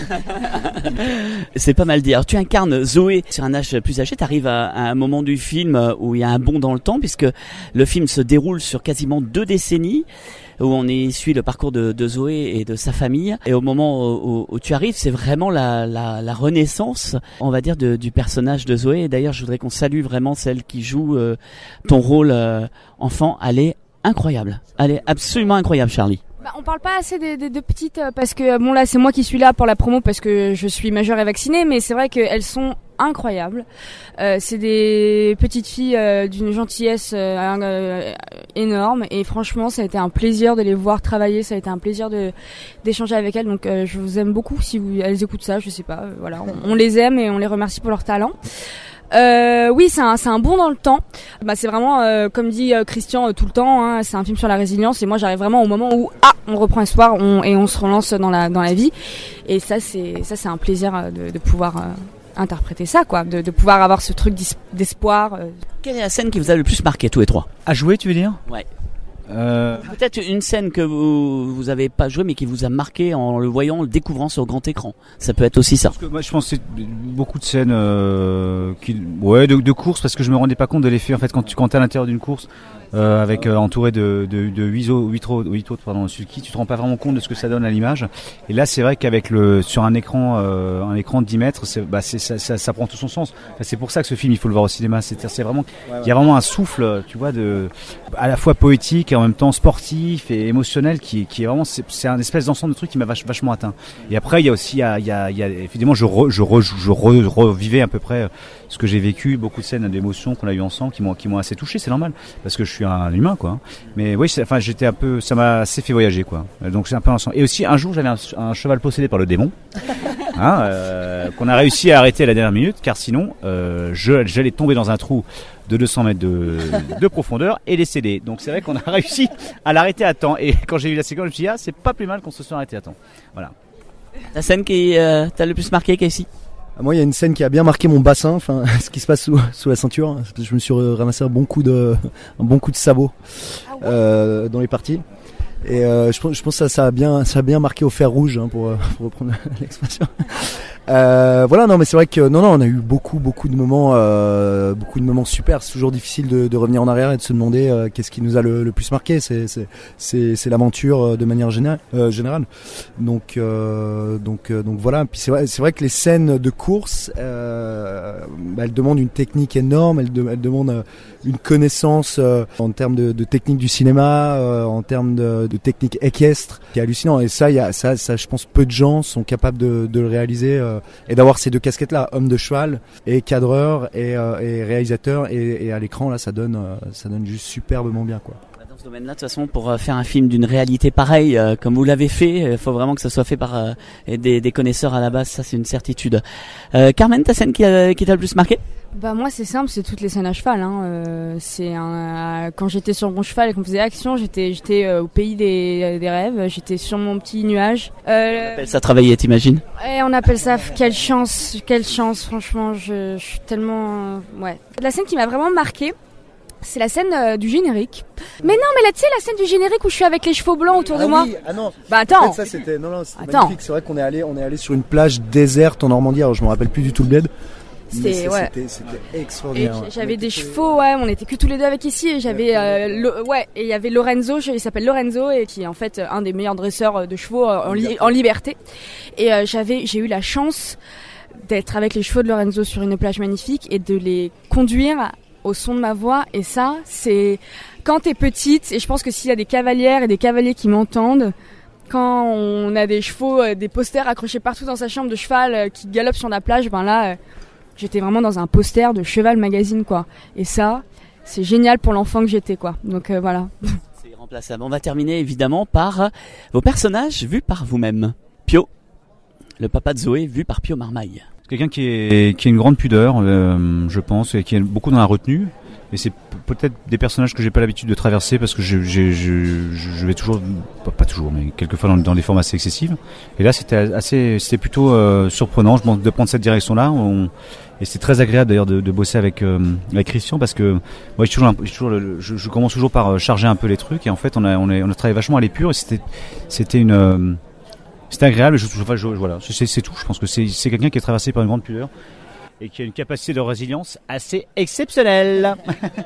C'est pas mal dit. Alors tu incarnes Zoé sur un âge plus âgé, tu arrives à, à un moment du film où il y a un bond dans le temps, puisque le film se déroule sur quasiment deux décennies, où on y suit le parcours de, de Zoé et de sa famille, et au moment où, où tu arrives, c'est vraiment la, la, la renaissance, on va dire, de, du personnage de Zoé. Et d'ailleurs je voudrais qu'on salue vraiment celle qui joue euh, ton rôle euh, enfant. Elle est incroyable, elle est absolument incroyable, Charlie. Bah, on parle pas assez des, des, des petites, parce que bon là c'est moi qui suis là pour la promo parce que je suis majeure et vaccinée, mais c'est vrai qu'elles sont incroyables. Euh, c'est des petites filles euh, d'une gentillesse euh, euh, énorme, et franchement ça a été un plaisir de les voir travailler, ça a été un plaisir de d'échanger avec elles, donc euh, je vous aime beaucoup si vous, elles écoutent ça, je sais pas, euh, voilà, on, on les aime et on les remercie pour leur talent. Euh, oui, c'est un, c'est un bond dans le temps. Bah, c'est vraiment, euh, comme dit euh, Christian euh, tout le temps, hein, c'est un film sur la résilience. Et moi, j'arrive vraiment au moment où ah, on reprend espoir, on, et on se relance dans la dans la vie. Et ça, c'est ça, c'est un plaisir euh, de, de pouvoir euh, interpréter ça, quoi, de, de pouvoir avoir ce truc d'espoir. Euh. Quelle est la scène qui vous a le plus marqué tous les trois? À jouer, tu veux dire? Ouais. Euh... Peut-être une scène que vous vous avez pas joué mais qui vous a marqué en le voyant, en le découvrant sur grand écran. Ça peut être aussi ça. Parce que moi je pense que c'est beaucoup de scènes euh, qui ouais de, de course, parce que je me rendais pas compte de l'effet en fait quand tu quand t'es à l'intérieur d'une course euh, avec euh, entouré de de de huit autres huit autres pardon sulky, tu te rends pas vraiment compte de ce que ça donne à l'image. Et là c'est vrai qu'avec le sur un écran euh, un écran de dix mètres, c'est bah c'est ça, ça ça prend tout son sens. Enfin, c'est pour ça que ce film il faut le voir au cinéma. C'est c'est vraiment il ouais, ouais. y a vraiment un souffle, tu vois, de à la fois poétique et en même temps sportif et émotionnel qui, qui est vraiment c'est, c'est un espèce d'ensemble de trucs qui m'a vach, vachement atteint. Et après il y a aussi il y a, il y a, il y a évidemment je re, je re, je re, revivais à peu près ce que j'ai vécu, beaucoup de scènes d'émotions qu'on a eu ensemble qui m'ont qui m'ont assez touché, c'est normal parce que je suis un humain quoi. Mais oui, c'est, enfin j'étais un peu ça m'a assez fait voyager quoi. Donc c'est un peu ensemble. Et aussi un jour j'avais un, un cheval possédé par le démon. Hein, euh, qu'on a réussi à arrêter à la dernière minute car sinon euh, je, j'allais tomber dans un trou de deux cents mètres de, de profondeur et décédé. Donc c'est vrai qu'on a réussi à l'arrêter à temps. Et quand j'ai vu la séquence, je me suis dit ah c'est pas plus mal qu'on se soit arrêté à temps. Voilà. La scène qui euh, t'a le plus marqué, Casey? Moi il y a une scène qui a bien marqué mon bassin, enfin ce qui se passe sous, sous la ceinture. Je me suis ramassé un bon coup de un bon coup de sabot euh, dans les parties. Et euh, je pense, je pense que ça, ça a bien, ça a bien marqué au fer rouge, hein, pour, pour reprendre l'expression. Euh, voilà, non, mais c'est vrai que non, non, on a eu beaucoup, beaucoup de moments, euh, beaucoup de moments super. C'est toujours difficile de, de revenir en arrière et de se demander euh, qu'est-ce qui nous a le, le plus marqué. C'est, c'est, c'est, c'est l'aventure de manière générale. Euh, générale. Donc, euh, donc, euh, donc voilà. Puis c'est vrai, c'est vrai que les scènes de course, euh, bah, elles demandent une technique énorme. Elles, de, elles demandent une connaissance euh, en termes de, de technique du cinéma, euh, en termes de, de technique équestre, qui est hallucinant. Et ça, il y a ça, ça, je pense, peu de gens sont capables de, de le réaliser. Euh, et d'avoir ces deux casquettes là, homme de cheval et cadreur et, euh, et réalisateur, et, et à l'écran là ça donne euh, ça donne juste superbement bien quoi. Dans ce domaine là de toute façon pour euh, faire un film d'une réalité pareille euh, comme vous l'avez fait, il euh, faut vraiment que ça soit fait par euh, des, des connaisseurs à la base, ça c'est une certitude. euh, Carmen, ta scène qui, a, qui t'a le plus marqué? Bah moi c'est simple, c'est toutes les scènes à cheval. Hein. Euh, c'est un, quand j'étais sur mon cheval et qu'on faisait action, j'étais j'étais euh, au pays des, des rêves. J'étais sur mon petit nuage. Euh, on appelle ça travailler, t'imagines? Et on appelle ça quelle chance, quelle chance. Franchement, je, je suis tellement euh, ouais. La scène qui m'a vraiment marquée, c'est la scène euh, du générique. Mais non, mais là tu sais la scène du générique où je suis avec les chevaux blancs autour ah de moi. Oui, ah non. Bah attends. En fait, ça c'était non non, c'était magnifique. C'est vrai qu'on est allé on est allé sur une plage déserte en Normandie. Alors je me rappelle plus du tout le bled. C'était, ouais. c'était, c'était extraordinaire. Et j'avais des chevaux, ouais, on était que tous les deux avec ici, et j'avais, euh, le, ouais, et il y avait Lorenzo, il s'appelle Lorenzo, et qui est en fait un des meilleurs dresseurs de chevaux en, li- en liberté. Et euh, j'avais, j'ai eu la chance d'être avec les chevaux de Lorenzo sur une plage magnifique et de les conduire au son de ma voix. Et ça, c'est quand t'es petite, et je pense que s'il y a des cavalières et des cavaliers qui m'entendent, quand on a des chevaux, des posters accrochés partout dans sa chambre de cheval qui galopent sur la plage, ben là, j'étais vraiment dans un poster de Cheval Magazine, quoi. Et ça, c'est génial pour l'enfant que j'étais, quoi. Donc euh, voilà. C'est irremplaçable. On va terminer évidemment par vos personnages vus par vous-même. Pio, le papa de Zoé, vu par Pio Marmaille. C'est quelqu'un qui, est, qui a une grande pudeur, euh, je pense, et qui est beaucoup dans la retenue. Et c'est peut-être des personnages que j'ai pas l'habitude de traverser parce que je, je, je, je vais toujours, pas, pas toujours, mais quelquefois dans, dans des formes assez excessives. Et là, c'était assez, c'était plutôt euh, surprenant je, de prendre cette direction-là. On, et c'est très agréable d'ailleurs de, de bosser avec euh, avec Christian parce que moi, j'ai toujours, j'ai toujours le, je, je commence toujours par charger un peu les trucs et en fait, on a, on a, on a travaillé vachement à l'épure et c'était, c'était une, euh, c'était agréable. Je, je, je, voilà, c'est, c'est tout. Je pense que c'est, c'est quelqu'un qui est traversé par une grande pudeur et qui a une capacité de résilience assez exceptionnelle.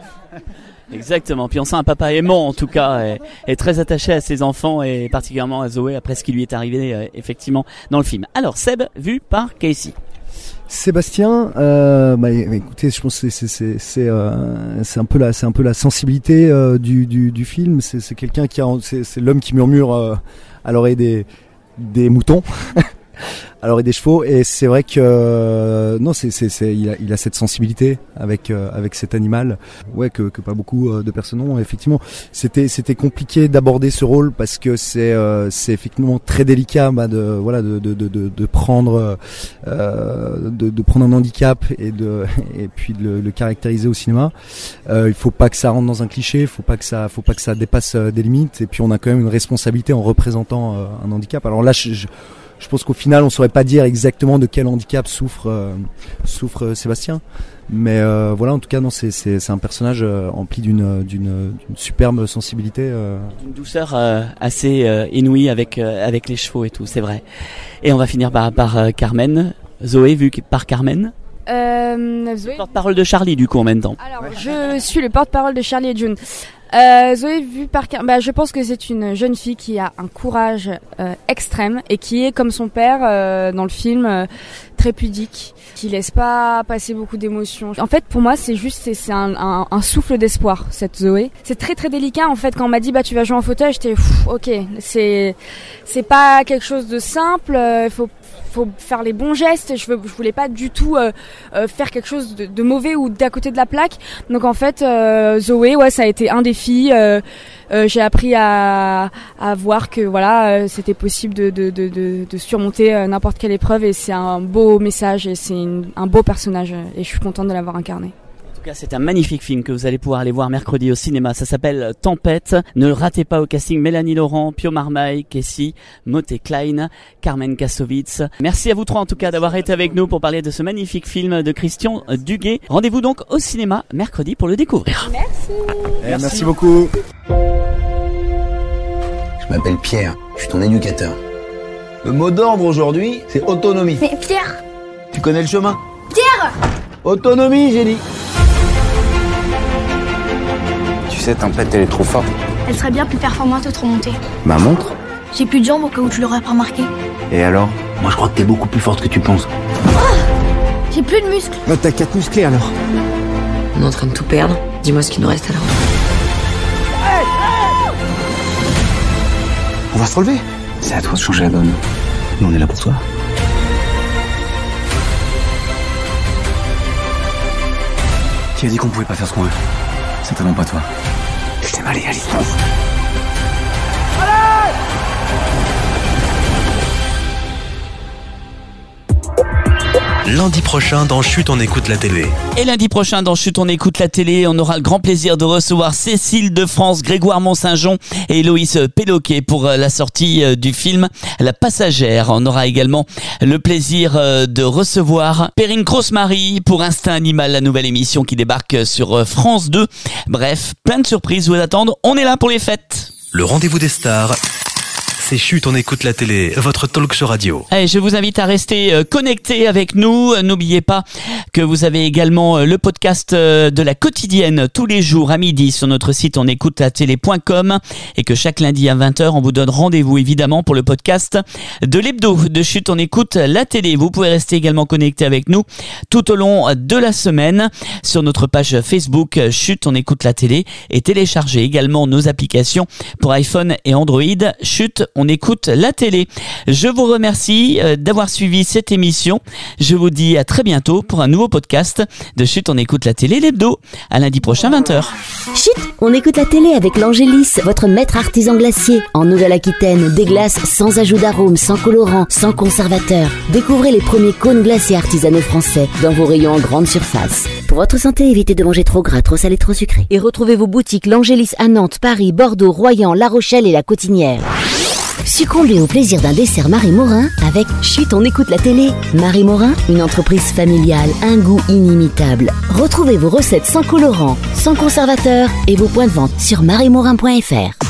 Exactement. Puis on sent un papa aimant en tout cas, et, et très attaché à ses enfants et particulièrement à Zoé après ce qui lui est arrivé euh, effectivement dans le film. Alors Seb, vu par Casey. Sébastien, euh, bah, écoutez, je pense que c'est c'est c'est c'est, euh, c'est un peu la c'est un peu la sensibilité euh, du du du film. C'est c'est quelqu'un qui a c'est c'est l'homme qui murmure euh, à l'oreille des des moutons. alors et des chevaux. Et c'est vrai que euh, non, c'est c'est c'est il a, il a cette sensibilité avec euh, avec cet animal, ouais, que que pas beaucoup euh, de personnes ont. Effectivement, c'était c'était compliqué d'aborder ce rôle parce que c'est euh, c'est effectivement très délicat, bah, de voilà de de de de, de prendre euh, de de prendre un handicap et de et puis de le, le caractériser au cinéma. Euh, il faut pas que ça rentre dans un cliché, faut pas que ça faut pas que ça dépasse euh, des limites. Et puis on a quand même une responsabilité en représentant euh, un handicap. Alors là, je, je Je pense qu'au final, on saurait pas dire exactement de quel handicap souffre euh, souffre euh, Sébastien, mais euh, voilà, en tout cas, non, c'est c'est c'est un personnage euh, empli d'une d'une d'une superbe sensibilité, euh. une douceur euh, assez euh, inouïe avec euh, avec les chevaux et tout, c'est vrai. Et on va finir par par euh, Carmen, Zoé, vu par Carmen. Euh, Zoé... Porte-parole de Charlie, du coup, en même temps. Alors, je suis le porte-parole de Charlie et June. Euh, Zoé, vue par Car... bah, je pense que c'est une jeune fille qui a un courage euh, extrême et qui est comme son père euh, dans le film, euh, très pudique, qui laisse pas passer beaucoup d'émotions. En fait, pour moi, c'est juste c'est, c'est un, un, un souffle d'espoir, cette Zoé. C'est très très délicat en fait. Quand on m'a dit bah tu vas jouer en fauteuil, j'étais pff, ok, c'est c'est pas quelque chose de simple. Il euh, faut faut faire les bons gestes. Je, veux, je voulais pas du tout euh, euh, faire quelque chose de, de mauvais ou d'à côté de la plaque. Donc en fait, euh, Zoé, ouais, ça a été un défi. Euh, euh, j'ai appris à, à voir que voilà, euh, c'était possible de, de, de, de, de surmonter euh, n'importe quelle épreuve. Et c'est un beau message et c'est une, un beau personnage. Et je suis contente de l'avoir incarné. En tout cas, c'est un magnifique film que vous allez pouvoir aller voir mercredi au cinéma. Ça s'appelle Tempête. Ne le ratez pas au casting. Mélanie Laurent, Pio Marmaille, Kessie, Moté Klein, Carmen Kassovitz. Merci à vous trois en tout cas d'avoir été avec nous pour parler de ce magnifique film de Christian Duguay. Rendez-vous donc au cinéma mercredi pour le découvrir. Merci. Eh, merci. Merci beaucoup. Je m'appelle Pierre. Je suis ton éducateur. Le mot d'ordre aujourd'hui, c'est autonomie. Mais Pierre. Tu connais le chemin? Pierre. Autonomie, j'ai dit. Tu sais, Tempête, elle est trop forte. Elle serait bien plus performante au trop montée. Ma montre? J'ai plus de jambes au cas où tu l'aurais pas remarqué. Et alors? Moi, je crois que t'es beaucoup plus forte que tu penses. Oh, j'ai plus de muscles. Bah, t'as quatre musclés alors. On est en train de tout perdre. Dis-moi ce qu'il nous reste alors. Hey, hey, on va se relever. C'est à toi de changer la donne. Nous, on est là pour toi. Qui a dit qu'on pouvait pas faire ce qu'on veut? Certainement pas toi. Je t'ai mal à distance. Lundi prochain dans Chut, on écoute la télé. Et lundi prochain dans Chut, on écoute la télé. On aura le grand plaisir de recevoir Cécile de France, Grégoire Mont-Saint-Jean et Héloïse Péloquet pour la sortie du film La Passagère. On aura également le plaisir de recevoir Perrine Cross-Marie pour Instinct Animal, la nouvelle émission qui débarque sur France deux. Bref, plein de surprises vous attendent. On est là pour les fêtes. Le rendez-vous des stars. C'est Chut, on écoute la télé, votre talk show radio. Allez, je vous invite à rester connectés avec nous. N'oubliez pas que vous avez également le podcast de la quotidienne tous les jours à midi sur notre site on écoute la télé point com et que chaque lundi à vingt heures, on vous donne rendez-vous évidemment pour le podcast de l'hebdo de Chut, on écoute la télé. Vous pouvez rester également connectés avec nous tout au long de la semaine sur notre page Facebook Chut, on écoute la télé et télécharger également nos applications pour iPhone et Android. Chut, on écoute la télé. Je vous remercie d'avoir suivi cette émission. Je vous dis à très bientôt pour un nouveau podcast de Chut, on écoute la télé, l'hebdo. À lundi prochain, vingt heures. Chut, on écoute la télé avec l'Angélis, votre maître artisan glacier. En Nouvelle-Aquitaine, des glaces sans ajout d'arôme, sans colorant, sans conservateur. Découvrez les premiers cônes glacés artisanaux français dans vos rayons en grande surface. Pour votre santé, évitez de manger trop gras, trop salé, trop sucré. Et retrouvez vos boutiques l'Angélis à Nantes, Paris, Bordeaux, Royan, La Rochelle et La Cotinière. Succombez au plaisir d'un dessert Marie Morin avec Chut, on écoute la télé. Marie Morin, une entreprise familiale, un goût inimitable. Retrouvez vos recettes sans colorant, sans conservateur et vos points de vente sur marie morin point f r.